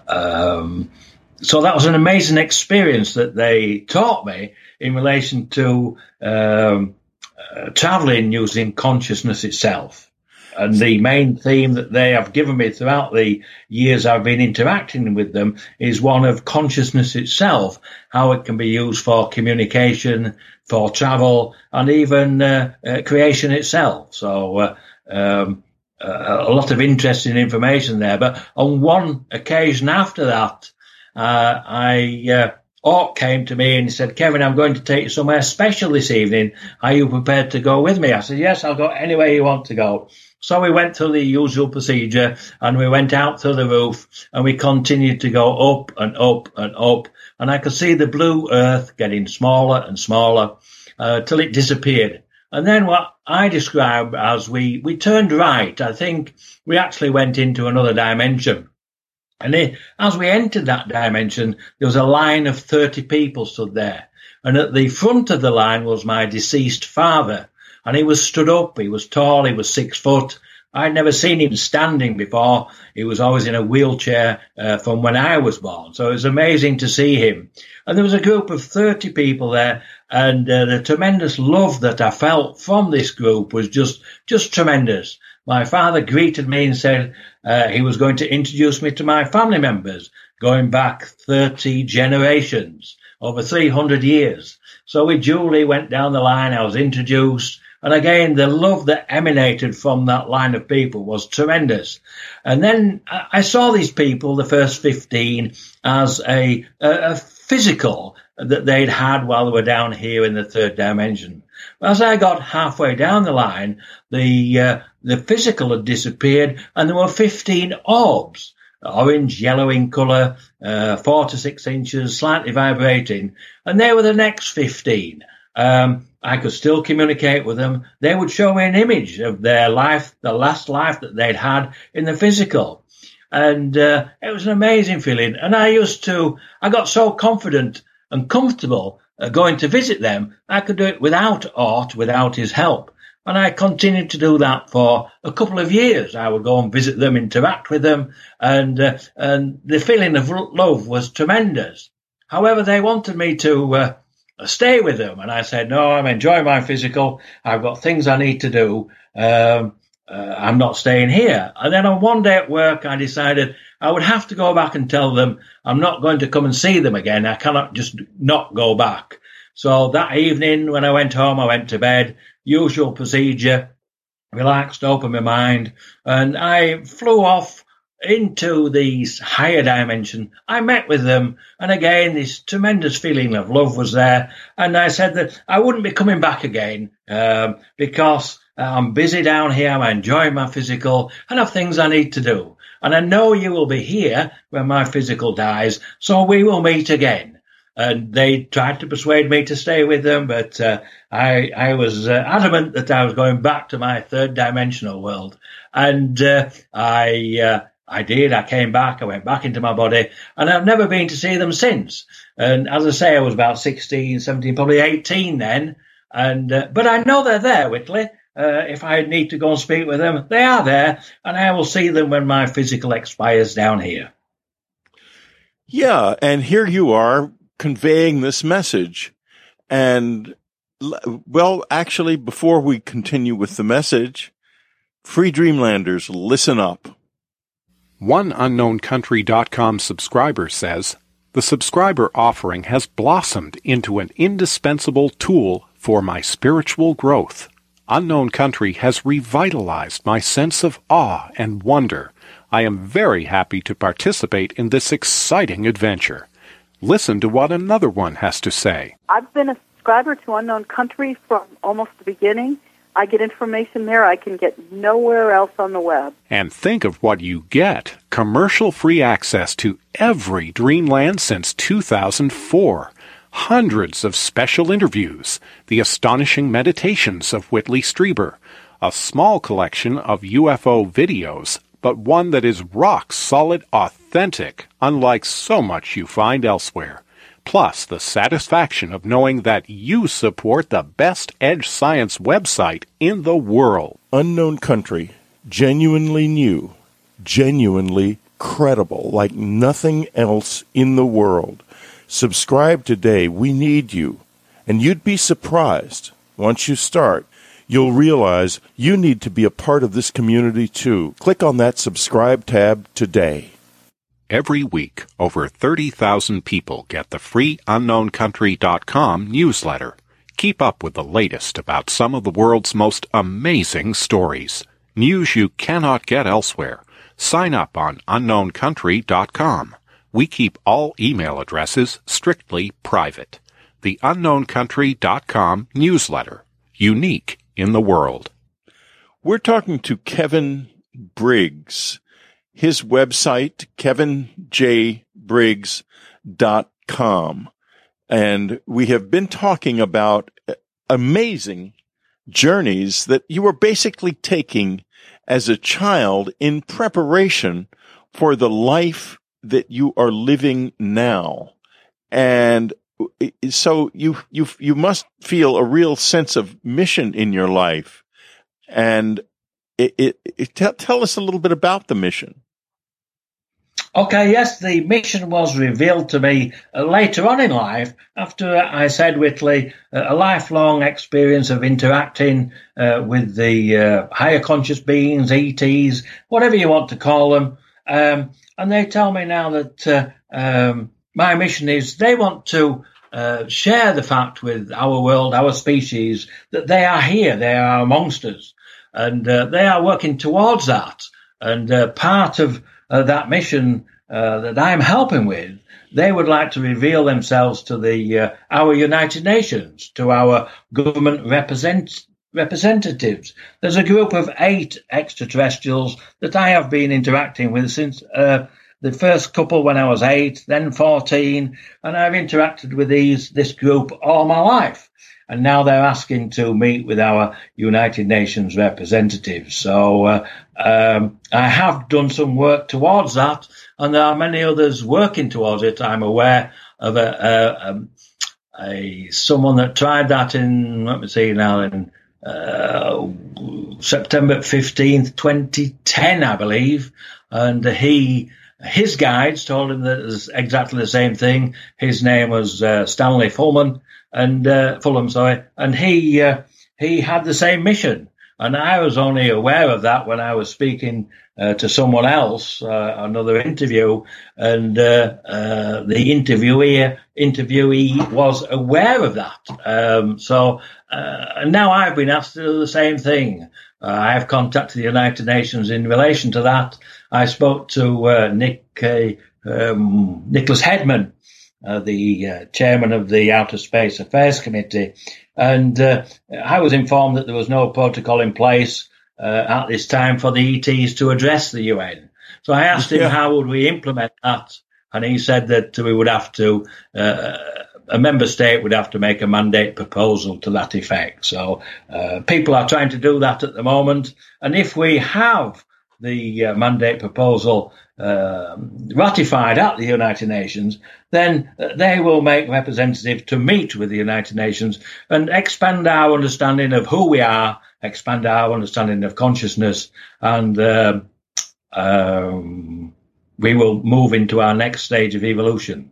Speaker 4: um, so that was an amazing experience that they taught me in relation to um, uh, traveling using consciousness itself. And the main theme that they have given me throughout the years I've been interacting with them is one of consciousness itself, how it can be used for communication, for travel, and even uh, uh, creation itself. So uh, um, uh, a lot of interesting information there. But on one occasion after that, uh, I uh, Ort came to me and he said, Kevin, I'm going to take you somewhere special this evening. Are you prepared to go with me? I said, yes, I'll go anywhere you want to go. So we went through the usual procedure and we went out through the roof and we continued to go up and up and up. And I could see the blue earth getting smaller and smaller uh, till it disappeared. And then what I describe as we, we turned right, I think we actually went into another dimension. And it, as we entered that dimension, there was a line of thirty people stood there. And at the front of the line was my deceased father. And he was stood up, he was tall, he was six foot. I'd never seen him standing before. He was always in a wheelchair uh, from when I was born. So it was amazing to see him. And there was a group of thirty people there. And uh, the tremendous love that I felt from this group was just, just tremendous. My father greeted me and said uh, he was going to introduce me to my family members, going back thirty generations, over three hundred years. So we duly went down the line. I was introduced. And again, the love that emanated from that line of people was tremendous. And then I saw these people, the first fifteen, as a, a physical that they'd had while they were down here in the third dimension. As I got halfway down the line, the uh, the physical had disappeared and there were fifteen orbs, orange, yellow in colour, uh, four to six inches, slightly vibrating. And they were the next fifteen. Um, I could still communicate with them. They would show me an image of their life, the last life that they'd had in the physical. And uh, it was an amazing feeling. And I used to, I got so confident and comfortable uh, going to visit them, I could do it without Ort, without his help. And I continued to do that for a couple of years. I would go and visit them, interact with them, and uh, and the feeling of love was tremendous. However, they wanted me to uh, stay with them. And I said, no, I'm enjoying my physical. I've got things I need to do. Um, uh, I'm not staying here. And then on one day at work, I decided I would have to go back and tell them I'm not going to come and see them again. I cannot just not go back. So that evening when I went home, I went to bed, usual procedure, relaxed, opened my mind, and I flew off into these higher dimension. I met with them, and again, this tremendous feeling of love was there. And I said that I wouldn't be coming back again um, because I'm busy down here. I'm enjoying my physical and have things I need to do. And I know you will be here when my physical dies, so we will meet again. And they tried to persuade me to stay with them, but uh, I, I was uh, adamant that I was going back to my third dimensional world. And uh, I uh, I did. I came back. I went back into my body, and I've never been to see them since. And as I say, I was about sixteen, seventeen, probably eighteen then. And uh, but I know they're there, Whitley. uh, if I need to go and speak with them, they are there, and I will see them when my physical expires down here.
Speaker 1: Yeah, and here you are conveying this message. And, well, actually, before we continue with the message, Free Dreamlanders, listen up.
Speaker 5: One Unknown Country dot com subscriber says, the subscriber offering has blossomed into an indispensable tool for my spiritual growth. Unknown Country has revitalized my sense of awe and wonder. I am very happy to participate in this exciting adventure. Listen to what another one has to say.
Speaker 6: I've been a subscriber to Unknown Country from almost the beginning. I get information there I can get nowhere else on the web.
Speaker 5: And think of what you get. Commercial-free access to every Dreamland since two thousand four. Hundreds of special interviews, the astonishing meditations of Whitley Strieber, a small collection of U F O videos, but one that is rock-solid authentic, unlike so much you find elsewhere. Plus, the satisfaction of knowing that you support the best edge science website in the world.
Speaker 1: Unknown Country, genuinely new, genuinely credible, like nothing else in the world. Subscribe today. We need you. And you'd be surprised, once you start, you'll realize you need to be a part of this community too. Click on that subscribe tab today.
Speaker 5: Every week, over thirty thousand people get the free Unknown Country dot com newsletter. Keep up with the latest about some of the world's most amazing stories. News you cannot get elsewhere. Sign up on Unknown Country dot com. We keep all email addresses strictly private. The Unknown Country dot com newsletter. Unique in the world.
Speaker 1: We're talking to Kevin Briggs. His website, kevin j briggs dot com. And we have been talking about amazing journeys that you were basically taking as a child in preparation for the life that you are living now. And so you, you, you must feel a real sense of mission in your life. And it, it, it tell, tell us a little bit about the mission.
Speaker 4: Okay, yes, the mission was revealed to me uh, later on in life after I said Whitley, uh, a lifelong experience of interacting uh, with the uh, higher conscious beings, E Ts, whatever you want to call them. Um, and they tell me now that uh, um, my mission is they want to uh, share the fact with our world, our species, that they are here, they are amongst us. And uh, they are working towards that. And uh, part of Uh, that mission uh, that I'm helping with, they would like to reveal themselves to the uh, our United Nations, to our government represent, representatives. There's a group of eight extraterrestrials that I have been interacting with since uh, the first couple when I was eight, then fourteen, and I've interacted with these this group all my life. And now they're asking to meet with our United Nations representatives. So uh, um, I have done some work towards that, and there are many others working towards it. I'm aware of a, a, a, a someone that tried that in, let me see now, in uh, September fifteenth, twenty ten, I believe. And he, his guides told him that it was exactly the same thing. His name was uh, Stanley Fulham. And uh, Fulham, sorry, and he uh, he had the same mission, and I was only aware of that when I was speaking uh, to someone else, uh, another interview, and uh, uh, the interviewee interviewee was aware of that. Um, so uh, now I've been asked to do the same thing. Uh, I have contacted the United Nations in relation to that. I spoke to uh, Nick uh, um, Nicholas Hedman, Uh, the uh, chairman of the Outer Space Affairs Committee, and uh, I was informed that there was no protocol in place uh, at this time for the E Ts to address the U N. So I asked him, yeah. How would we implement that? And he said that we would have to, uh, a member state would have to make a mandate proposal to that effect. So uh, people are trying to do that at the moment. And if we have the uh, mandate proposal uh, ratified at the United Nations, then uh, they will make representatives to meet with the United Nations and expand our understanding of who we are expand our understanding of consciousness, and uh, um, we will move into our next stage of evolution.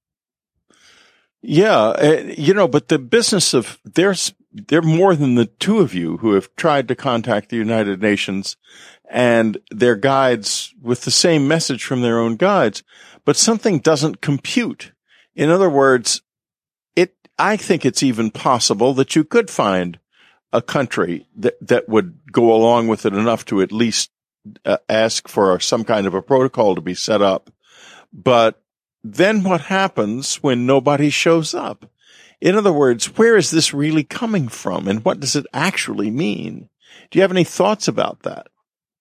Speaker 1: Yeah, uh, you know, but the business of there's there are more than the two of you who have tried to contact the United Nations and their guides with the same message from their own guides, but something doesn't compute. In other words, it I think it's even possible that you could find a country that that would go along with it enough to at least uh, ask for some kind of a protocol to be set up. But then what happens when nobody shows up? In other words, where is this really coming from, and what does it actually mean? Do you have any thoughts about that?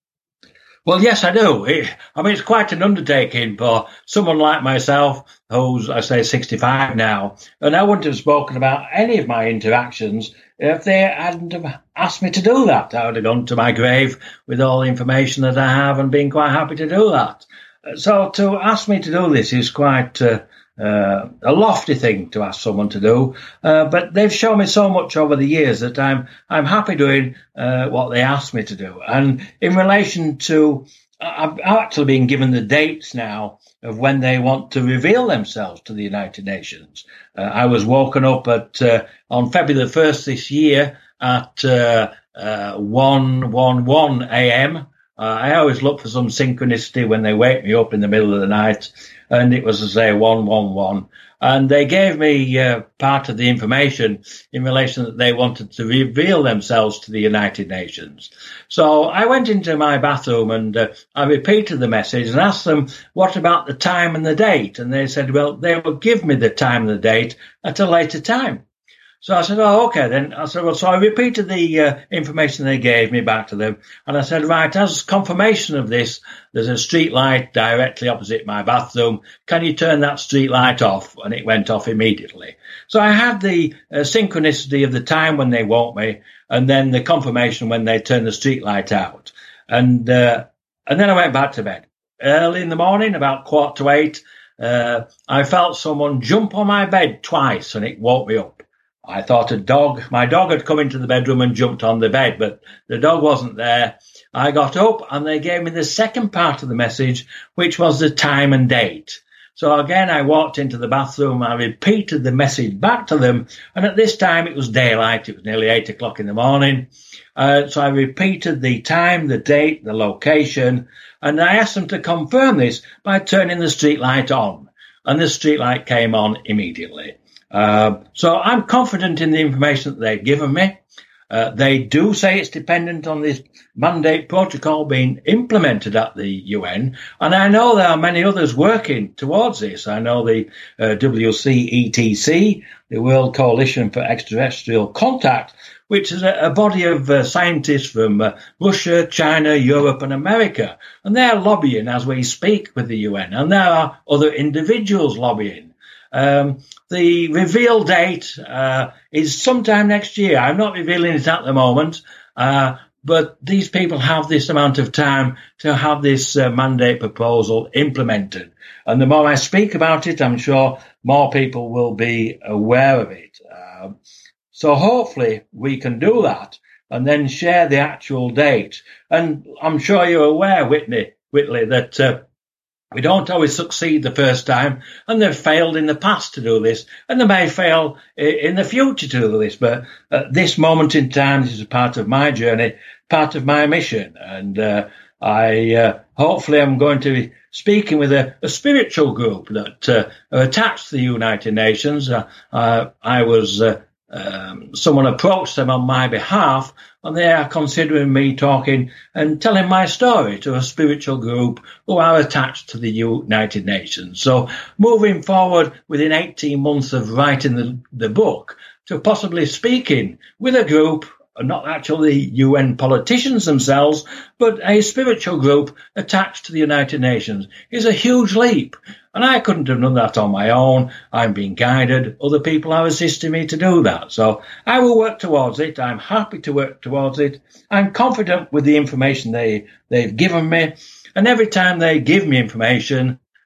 Speaker 4: Well, yes, I do. It, I mean, it's quite an undertaking for someone like myself, who's, I say, sixty-five now, and I wouldn't have spoken about any of my interactions if they hadn't have asked me to do that. I would have gone to my grave with all the information that I have and been quite happy to do that. So to ask me to do this is quite uh, uh, a lofty thing to ask someone to do, uh, but they've shown me so much over the years that I'm I'm happy doing uh, what they asked me to do. And in relation to, I've actually been given the dates now of when they want to reveal themselves to the United Nations. Uh, I was woken up at uh, on February the first this year at uh, uh, one eleven a.m. Uh, I always look for some synchronicity when they wake me up in the middle of the night, and it was, as I say, one one one. And they gave me uh, part of the information in relation that they wanted to reveal themselves to the United Nations. So I went into my bathroom and uh, I repeated the message and asked them, what about the time and the date? And they said, well, they will give me the time and the date at a later time. So I said, oh, okay, then. I said, well, so I repeated the uh, information they gave me back to them. And I said, right, as confirmation of this, there's a street light directly opposite my bathroom. Can you turn that street light off? And it went off immediately. So I had the uh, synchronicity of the time when they woke me, and then the confirmation when they turned the street light out. And, uh, and then I went back to bed. Early in the morning, about quarter to eight, uh, I felt someone jump on my bed twice, and it woke me up. I thought a dog, my dog had come into the bedroom and jumped on the bed, but the dog wasn't there. I got up and they gave me the second part of the message, which was the time and date. So again, I walked into the bathroom, I repeated the message back to them, and at this time it was daylight, it was nearly eight o'clock in the morning. Uh, so I repeated the time, the date, the location, and I asked them to confirm this by turning the street light on, and the street light came on immediately. Uh, so I'm confident in the information that they've given me. Uh, they do say it's dependent on this mandate protocol being implemented at the U N, and I know there are many others working towards this. I know the uh, W C E T C, the World Coalition for Extraterrestrial Contact, which is a, a body of uh, scientists from uh, Russia, China, Europe and America, and they're lobbying as we speak with the U N, and there are other individuals lobbying. Um, the reveal date uh, is sometime next year. I'm not revealing it at the moment, uh, but these people have this amount of time to have this uh, mandate proposal implemented. And the more I speak about it, I'm sure more people will be aware of it. Uh, so hopefully we can do that and then share the actual date. And I'm sure you're aware, Whitney, Whitley, that uh, we don't always succeed the first time, and they've failed in the past to do this, and they may fail in the future to do this. But at this moment in time, this is a part of my journey, part of my mission, and uh, I uh, hopefully I'm going to be speaking with a, a spiritual group that uh, are attached to the United Nations. Uh, uh, I was uh, um, someone approached them on my behalf, and they are considering me talking and telling my story to a spiritual group who are attached to the United Nations. So moving forward within eighteen months of writing the, the book to possibly speaking with a group, not actually U N politicians themselves, but a spiritual group attached to the United Nations, is a huge leap. And I couldn't have done that on my own. I'm being guided. Other people are assisting me to do that. So I will work towards it. I'm happy to work towards it. I'm confident with the information they, they've given me. And every time they give me information,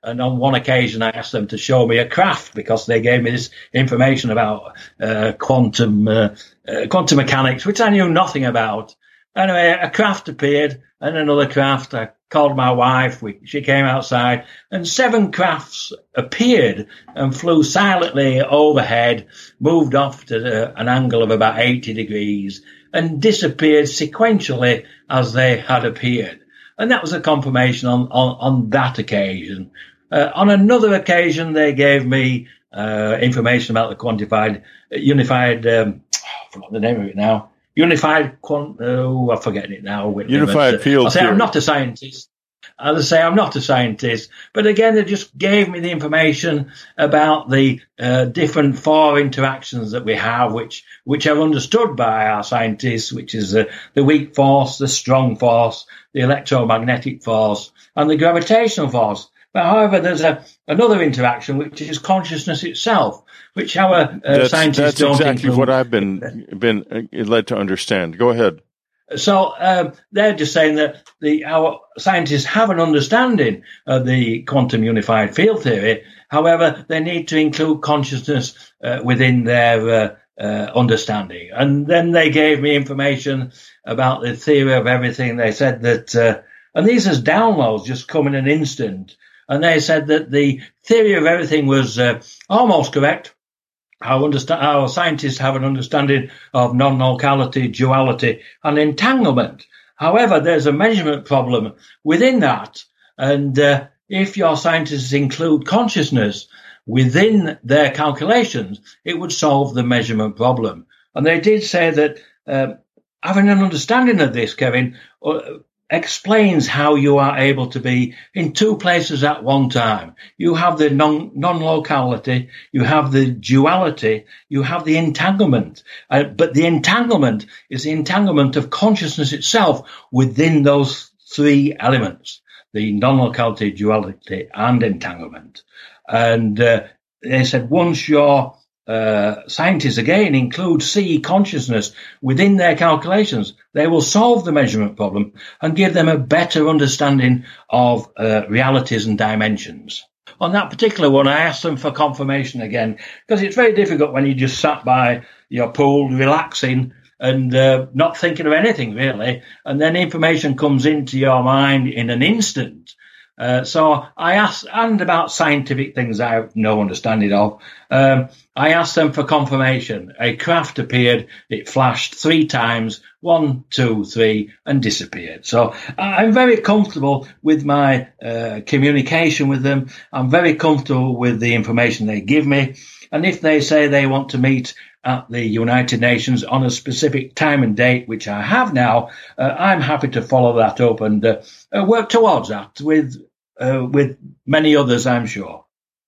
Speaker 4: And on one occasion, I asked them to show me a craft because they gave me this information about uh, quantum uh, uh, quantum mechanics, which I knew nothing about. Anyway, a craft appeared and another craft. I called my wife. We, she came outside and seven crafts appeared and flew silently overhead, moved off to the, an angle of about eighty degrees and disappeared sequentially as they had appeared. And that was a confirmation on, on, on that occasion. Uh, on another occasion, they gave me uh, information about the quantified, uh, unified, um, I forgot the name of it now. Unified quant, oh, I'm forgetting it now. Whitney,
Speaker 1: Unified
Speaker 4: but, uh,
Speaker 1: field
Speaker 4: I'll say
Speaker 1: theory.
Speaker 4: I'm not a scientist. I'll say I'm not a scientist. But again, they just gave me the information about the uh, different four interactions that we have, which which are understood by our scientists, which is uh, the weak force, the strong force, the electromagnetic force, and the gravitational force. But however, there's a another interaction, which is consciousness itself, which our uh,
Speaker 1: that's,
Speaker 4: scientists
Speaker 1: that's
Speaker 4: don't
Speaker 1: exactly
Speaker 4: include.
Speaker 1: what I've been been uh, led to understand. Go ahead.
Speaker 4: So um, they're just saying that the our scientists have an understanding of the quantum unified field theory. However, they need to include consciousness uh, within their uh, uh, understanding. And then they gave me information about the theory of everything. They said that, uh, and these as downloads just come in an instant. And they said that the theory of everything was uh, almost correct. Our, understand, our scientists have an understanding of non-locality, duality, and entanglement. However, there's a measurement problem within that. And uh, if your scientists include consciousness within their calculations, it would solve the measurement problem. And they did say that uh, having an understanding of this, Kevin, uh, explains how you are able to be in two places at one time. You have the non, non-locality, you have the duality, you have the entanglement. Uh, but the entanglement is the entanglement of consciousness itself within those three elements, the non-locality, duality, and entanglement. And uh, they said once your Uh, scientists again include C consciousness within their calculations, they will solve the measurement problem and give them a better understanding of uh, realities and dimensions. On that particular one, I asked them for confirmation again, because it's very difficult when you just sat by your pool relaxing and uh, not thinking of anything really, and then information comes into your mind in an instant. Uh, so I asked, and about scientific things I have no understanding of, um, I asked them for confirmation. A craft appeared, it flashed three times, one, two, three, and disappeared. So I'm very comfortable with my uh, communication with them. I'm very comfortable with the information they give me. And if they say they want to meet at the United Nations on a specific time and date, which I have now, uh, I'm happy to follow that up and uh, uh, work towards that with uh, with many others, I'm sure.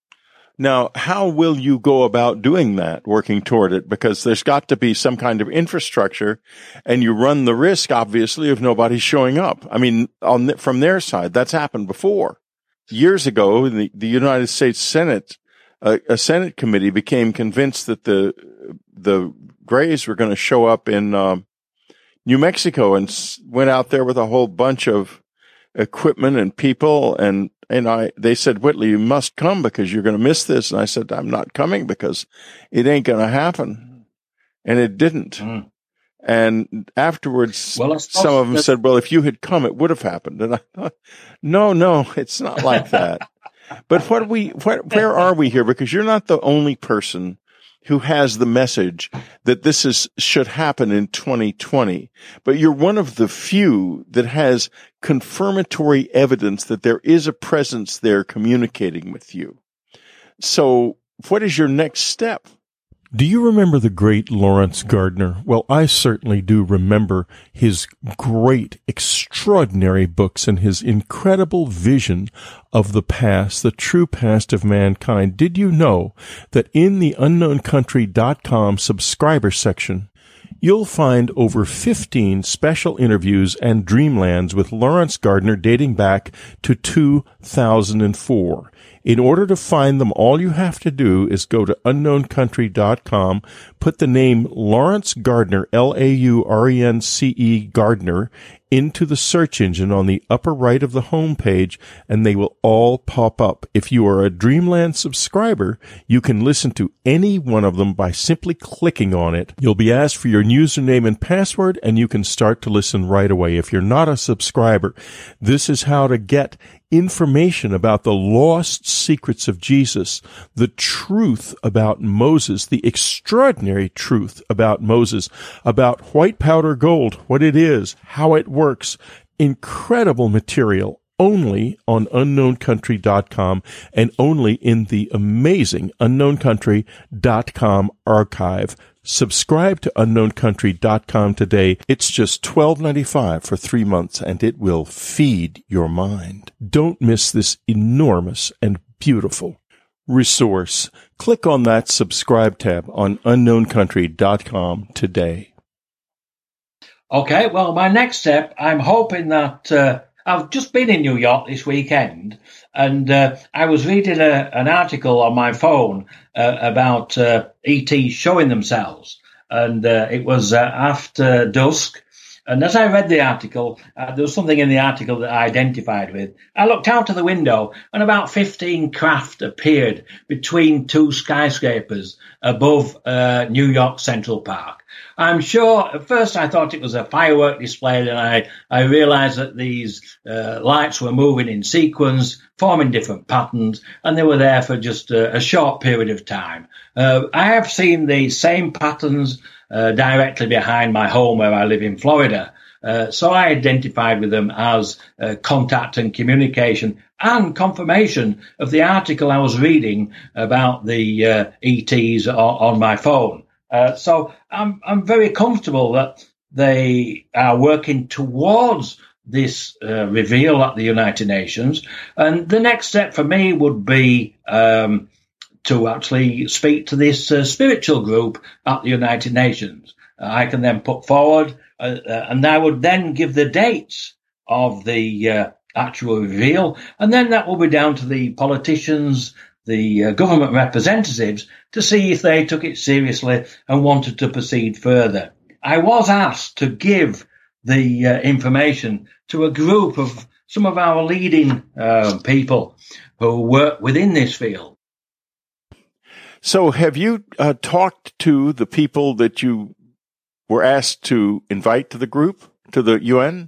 Speaker 1: Now, how will you go about doing that, working toward it? Because there's got to be some kind of infrastructure, and you run the risk, obviously, of nobody showing up. I mean, on the, from their side, that's happened before. Years ago, the, the United States Senate, uh, a Senate committee became convinced that the the Greys were going to show up in um, New Mexico, and s- went out there with a whole bunch of equipment and people, and And I, they said, Whitley, you must come because you're going to miss this. And I said, I'm not coming because it ain't going to happen. And it didn't. Mm. And afterwards, well, some of them said, well, if you had come, it would have happened. And I thought, no, no, it's not like that. But what we, what, where are we here? Because you're not the only person who has the message that this is, should happen in twenty twenty. But you're one of the few that has confirmatory evidence that there is a presence there communicating with you. So what is your next step?
Speaker 7: Do you remember the great Lawrence Gardner? Well, I certainly do remember his great, extraordinary books and his incredible vision of the past, the true past of mankind. Did you know that in the unknown country dot com subscriber section, you'll find over fifteen special interviews and dreamlands with Lawrence Gardner dating back to two thousand four. In order to find them, all you have to do is go to unknown country dot com, put the name Laurence Gardner, L A U R E N C E Gardner, into the search engine on the upper right of the home page, and they will all pop up. If you are a Dreamland subscriber, you can listen to any one of them by simply clicking on it. You'll be asked for your username and password, and you can start to listen right away. If you're not a subscriber, this is how to get information about the lost secrets of Jesus, the truth about Moses, the extraordinary truth about Moses, about white powder gold, what it is, how it works. Incredible material only on unknown country dot com and only in the amazing unknown country dot com archive. Subscribe to unknown country dot com today. It's just twelve ninety-five for three months, and it will feed your mind. Don't miss this enormous and beautiful resource. Click on that subscribe tab on unknown country dot com today.
Speaker 4: Okay, well, my next step, I'm hoping that uh, I've just been in New York this weekend, and uh, I was reading a, an article on my phone uh, about uh, E Ts showing themselves, and uh, it was uh, after dusk. And as I read the article, uh, there was something in the article that I identified with. I looked out of the window, and about fifteen craft appeared between two skyscrapers above uh, New York Central Park. I'm sure at first I thought it was a firework display, and I, I realized that these uh, lights were moving in sequence, forming different patterns, and they were there for just a, a short period of time. Uh, I have seen the same patterns uh, directly behind my home where I live in Florida. Uh, so I identified with them as uh, contact and communication and confirmation of the article I was reading about the uh, E Ts on, on my phone. Uh, so I'm, I'm very comfortable that they are working towards this uh, reveal at the United Nations. And the next step for me would be um, to actually speak to this uh, spiritual group at the United Nations. Uh, I can then put forward, uh, uh, and I would then give the dates of the uh, actual reveal. And then that will be down to the politicians, the uh, government representatives, to see if they took it seriously and wanted to proceed further. I was asked to give the uh, information to a group of some of our leading uh, people who work within this field.
Speaker 1: So have you uh, talked to the people that you were asked to invite to the group, to the U N?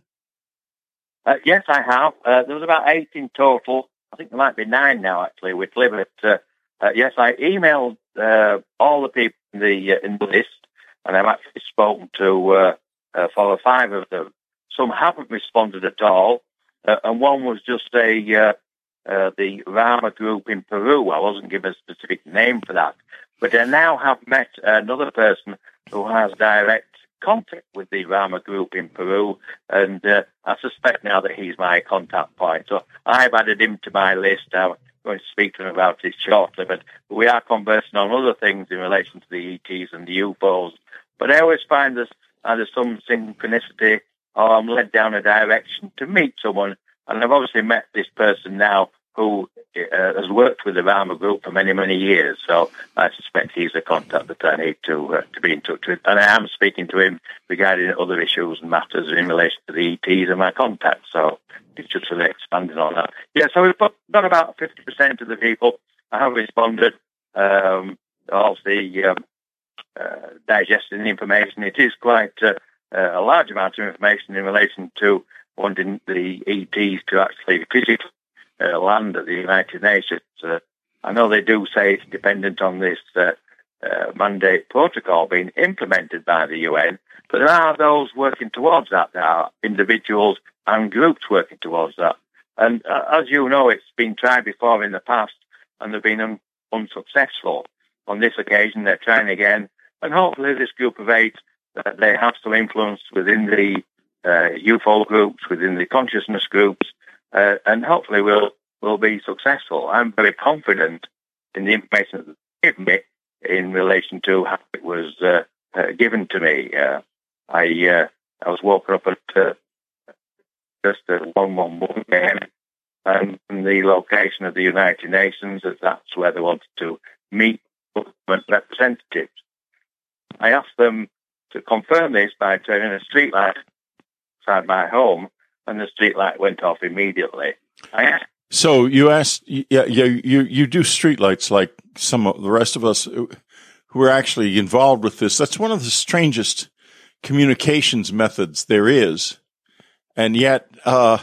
Speaker 2: Uh, yes, I have. Uh, there was about eight in total. I think there might be nine now, actually, with Libet. Uh, uh, yes, I emailed uh, all the people in the, uh, in the list, and I've actually spoken to uh, uh, four or five of them. Some haven't responded at all, uh, and one was just a uh, uh, the Rama group in Peru. I wasn't given a specific name for that, but I now have met another person who has direct contact with the Rama group in Peru, and uh, I suspect now that he's my contact point. So I've added him to my list. I'm going to speak to him about it shortly, but we are conversing on other things in relation to the E Ts and the U F Os. But I always find there's either some synchronicity or I'm led down a direction to meet someone, and I've obviously met this person now who uh, has worked with the Rama group for many, many years. So I suspect he's a contact that I need to uh, to be in touch with. And I am speaking to him regarding other issues and matters in relation to the E Ts and my contacts. So it's just really expanding on that. Yeah, so we've got about fifty percent of the people have responded. Um, also, the um, uh, digesting the information. It is quite uh, uh, a large amount of information in relation to wanting the E Ts to actually physically Uh, land at the United Nations. Uh, I know they do say it's dependent on this uh, uh, mandate protocol being implemented by the U N, but there are those working towards that. There are individuals and groups working towards that. And uh, as you know, it's been tried before in the past, and they've been un- unsuccessful. On this occasion, they're trying again, and hopefully this group of eight, uh, they have some influence within the uh, U F O groups, within the consciousness groups, Uh, and hopefully we'll will be successful. I'm very confident in the information that they give me in relation to how it was uh, uh, given to me. Uh, I uh, I was woken up at uh, just at one one one a.m. and the location of the United Nations, as that's where they wanted to meet government representatives. I asked them to confirm this by turning a streetlight outside my home, and the streetlight went off immediately. I asked
Speaker 1: So you asked, yeah, yeah, you, you do streetlights like some of the rest of us who are actually involved with this. That's one of the strangest communications methods there is. And yet, uh,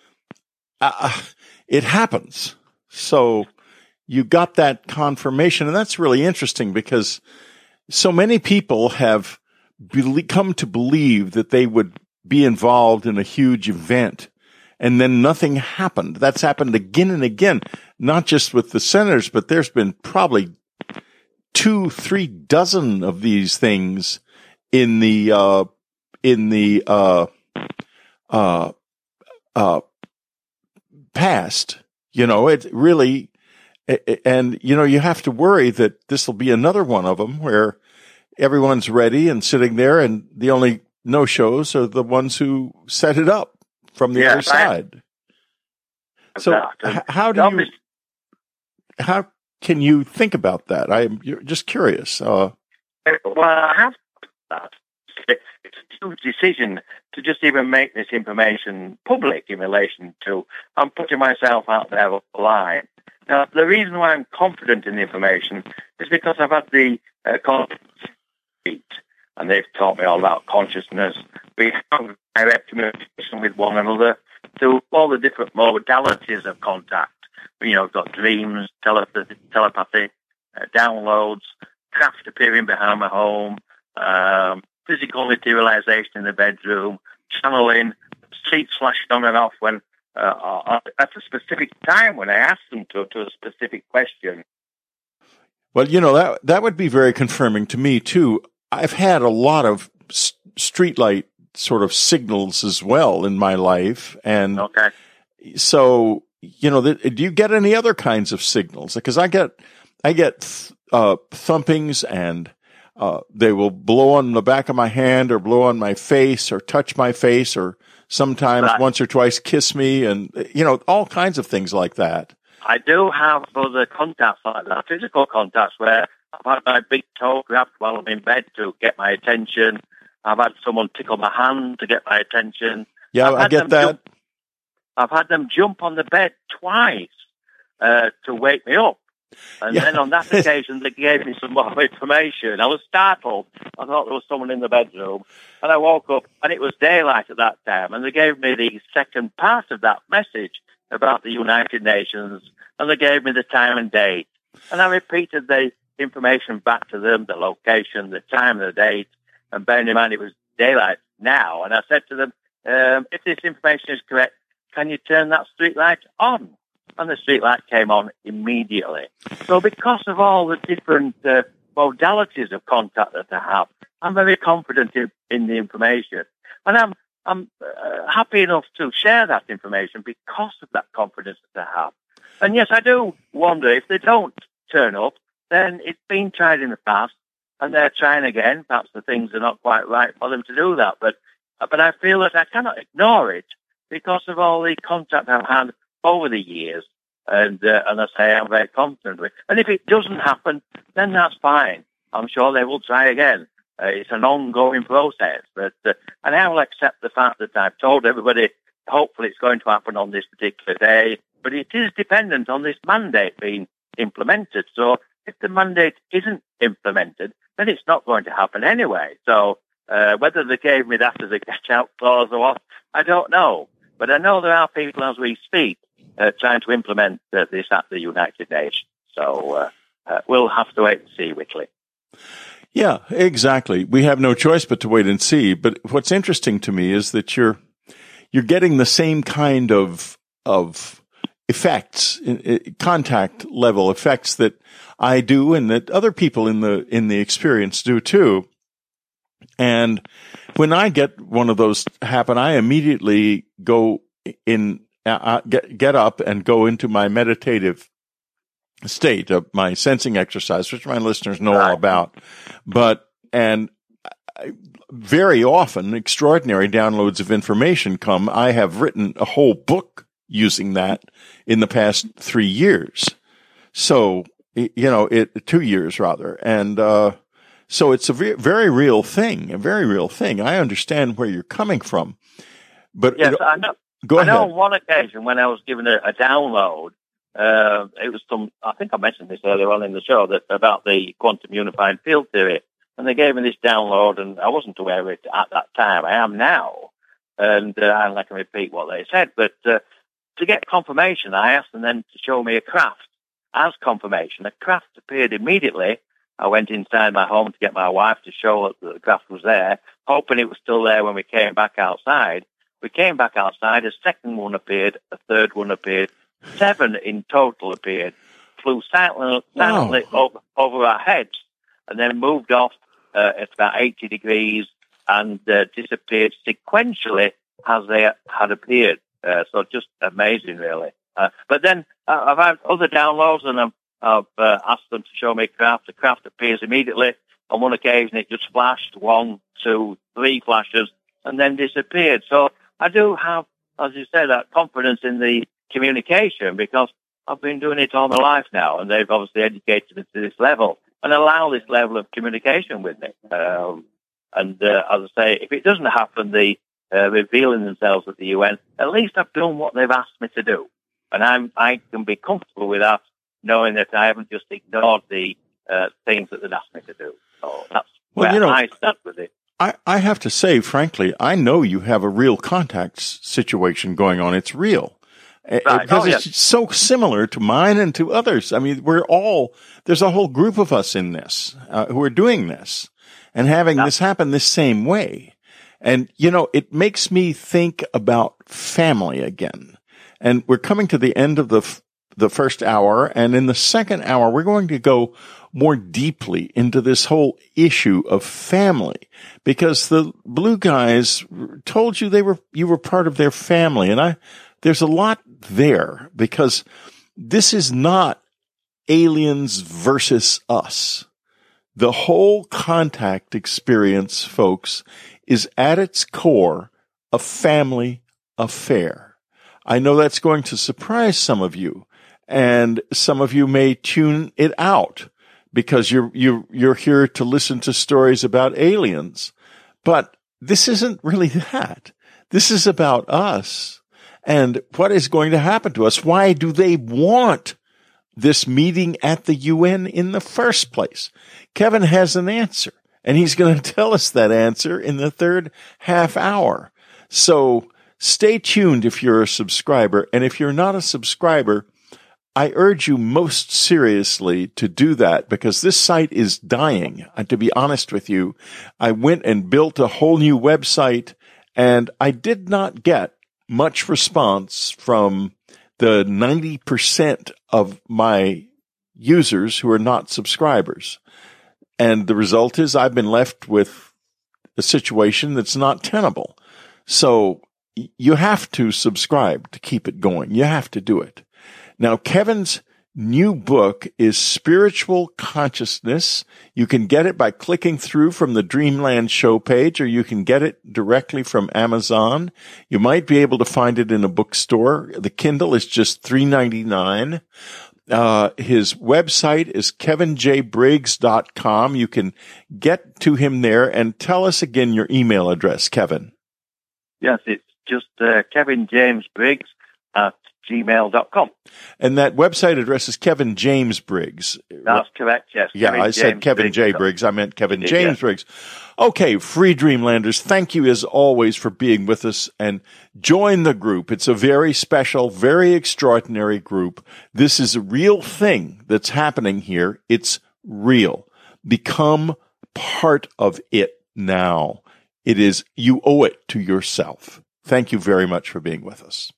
Speaker 1: uh, it happens. So you got that confirmation. And that's really interesting because so many people have be- come to believe that they would be involved in a huge event, and then nothing happened. That's happened again and again, not just with the senators, but there's been probably two, three dozen of these things in the, uh, in the, uh, uh, uh, past. You know, it really, and, you know, you have to worry that this will be another one of them where everyone's ready and sitting there, and the only no-shows are the ones who set it up from the
Speaker 2: yes,
Speaker 1: other side. I, so h- how do you, how can you think about that? I'm you're just curious. Uh,
Speaker 2: well, I have that. It's a huge decision to just even make this information public in relation to, I'm putting myself out there on the line. Now, the reason why I'm confident in the information is because I've had the uh, contact, and they've taught me all about consciousness. We have direct communication with one another through all the different modalities of contact. You know, we've got dreams, telepathy, telepathy uh, downloads, craft appearing behind my home, um, physical materialization in the bedroom, channeling, seats flashing on and off when uh, at a specific time when I ask them to, to a specific question.
Speaker 1: Well, you know, that that would be very confirming to me, too. I've had a lot of s- streetlight sort of signals as well in my life. And
Speaker 2: okay.
Speaker 1: so, you know, th- do you get any other kinds of signals? Because I get, I get th- uh, thumpings, and uh, they will blow on the back of my hand or blow on my face or touch my face, or sometimes
Speaker 2: right.
Speaker 1: once or twice kiss me, and, you know, all kinds of things like that.
Speaker 2: I do have other contacts like that, physical contacts, where I've had my big toe grabbed while I'm in bed to get my attention. I've had someone tickle my hand to get my attention.
Speaker 1: Yeah, I get that.
Speaker 2: Jump, I've had them jump on the bed twice uh, to wake me up. And yeah. then on that occasion, they gave me some more information. I was startled. I thought there was someone in the bedroom. And I woke up, and it was daylight at that time. And they gave me the second part of that message about the United Nations. And they gave me the time and date. And I repeated the information back to them, the location, the time, the date. And bearing in mind it was daylight now. And I said to them, um, if this information is correct, can you turn that street light on? And the street light came on immediately. So because of all the different uh, modalities of contact that I have, I'm very confident in, in the information. And I'm, I'm uh, happy enough to share that information because of that confidence that I have. And yes, I do wonder if they don't turn up, then it's been tried in the past, and they're trying again. Perhaps the things are not quite right for them to do that. But but I feel that I cannot ignore it because of all the contact I've had over the years. And uh, and I say I'm very confident with it. And if it doesn't happen, then that's fine. I'm sure they will try again. Uh, it's an ongoing process. But uh, and I will accept the fact that I've told everybody, hopefully it's going to happen on this particular day. But it is dependent on this mandate being implemented. So if the mandate isn't implemented, then it's not going to happen anyway. So uh, whether they gave me that as a catch-out clause or what, I don't know. But I know there are people as we speak uh, trying to implement uh, this at the United Nations. So uh, uh, we'll have to wait and see, Whitley.
Speaker 1: Yeah, exactly. We have no choice but to wait and see. But what's interesting to me is that you're you're getting the same kind of of effects, contact level effects that I do, and that other people in the in the experience do too. And when I get one of those happen, I immediately go in, uh, get get up and go into my meditative state of my sensing exercise, which my listeners know all about. But and I, very often, extraordinary downloads of information come. I have written a whole book using that in the past three years. So, you know, it, two years rather. And, uh, so it's a very, very real thing, a very real thing. I understand where you're coming from, but
Speaker 2: yes,
Speaker 1: it,
Speaker 2: I know.
Speaker 1: Go
Speaker 2: I
Speaker 1: ahead.
Speaker 2: know on one occasion when I was given a, a download, uh, it was some, I think I mentioned this earlier on in the show, that about the quantum unified field theory. And they gave me this download, and I wasn't aware of it at that time. I am now. And uh, I can repeat what they said. But uh, to get confirmation, I asked them then to show me a craft as confirmation. A craft appeared immediately. I went inside my home to get my wife to show that the craft was there, hoping it was still there when we came back outside. We came back outside, a second one appeared, a third one appeared, seven in total appeared, flew silently, silently
Speaker 1: Wow.
Speaker 2: over, over our heads, and then moved off uh, at about eighty degrees and uh, disappeared sequentially as they had appeared. Uh, so just amazing, really. Uh, but then uh, I've had other downloads, and I've, I've uh, asked them to show me a craft. The craft appears immediately. On one occasion, it just flashed one, two, three flashes, and then disappeared. So I do have, as you say, that confidence in the communication, because I've been doing it all my life now, and they've obviously educated me to this level and allow this level of communication with me. Um, and uh, as I say, if it doesn't happen, the uh, revealing themselves at the U N, at least I've done what they've asked me to do. And I'm, I can be comfortable with that, knowing that I haven't just ignored the uh, things that they've asked me to do. So that's
Speaker 1: Well,
Speaker 2: where
Speaker 1: you know,
Speaker 2: I stand with it.
Speaker 1: I, I have to say, frankly, I know you have a real contact s- situation going on. It's real. Uh,
Speaker 2: Right.
Speaker 1: Because
Speaker 2: Oh,
Speaker 1: it's
Speaker 2: yes.
Speaker 1: so similar to mine and to others. I mean, we're all, there's a whole group of us in this uh, who are doing this and having
Speaker 2: Yeah.
Speaker 1: this happen this same way. And, you know, it makes me think about family again. And we're coming to the end of the f- the first hour. And in the second hour, we're going to go more deeply into this whole issue of family, because the blue guys told you they were, you were part of their family. And I, there's a lot there, because this is not aliens versus us. The whole contact experience, folks, is at its core a family affair. I know that's going to surprise some of you, and some of you may tune it out because you're, you're, you're here to listen to stories about aliens. But this isn't really that. This is about us and what is going to happen to us. Why do they want this meeting at the U N in the first place? Kevin has an answer, and he's going to tell us that answer in the third half hour. So stay tuned if you're a subscriber. And if you're not a subscriber, I urge you most seriously to do that, because this site is dying. And to be honest with you, I went and built a whole new website, and I did not get much response from the ninety percent of my users who are not subscribers. And the result is I've been left with a situation that's not tenable. So you have to subscribe to keep it going. You have to do it. Now, Kevin's new book is Spiritual Consciousness. You can get it by clicking through from the Dreamland show page, or you can get it directly from Amazon. You might be able to find it in a bookstore. The Kindle is just three ninety-nine. Uh, his website is kevin j briggs dot com. You can get to him there, and tell us again your email address, Kevin.
Speaker 2: Yes, it's just uh, Kevin James Briggs at gmail dot com.
Speaker 1: And that website address is Kevin James Briggs.
Speaker 2: That's correct, yes.
Speaker 1: Yeah,
Speaker 2: Kevin
Speaker 1: I said
Speaker 2: James
Speaker 1: Kevin J.
Speaker 2: dot com.
Speaker 1: Briggs. I meant Kevin
Speaker 2: Yeah.
Speaker 1: James Briggs. Okay, free Dreamlanders, thank you as always for being with us, and join the group. It's a very special, very extraordinary group. This is a real thing that's happening here. It's real. Become part of it now. It is, you owe it to yourself. Thank you very much for being with us.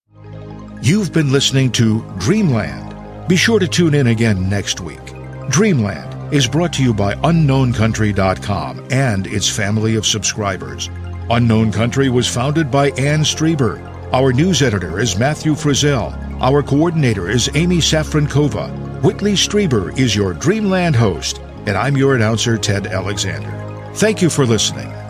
Speaker 3: You've been listening to Dreamland. Be sure to tune in again next week. Dreamland is brought to you by unknown country dot com and its family of subscribers. Unknown Country was founded by Ann Strieber. Our news editor is Matthew Frizzell. Our coordinator is Amy Safrankova. Whitley Strieber is your Dreamland host, and I'm your announcer, Ted Alexander. Thank you for listening.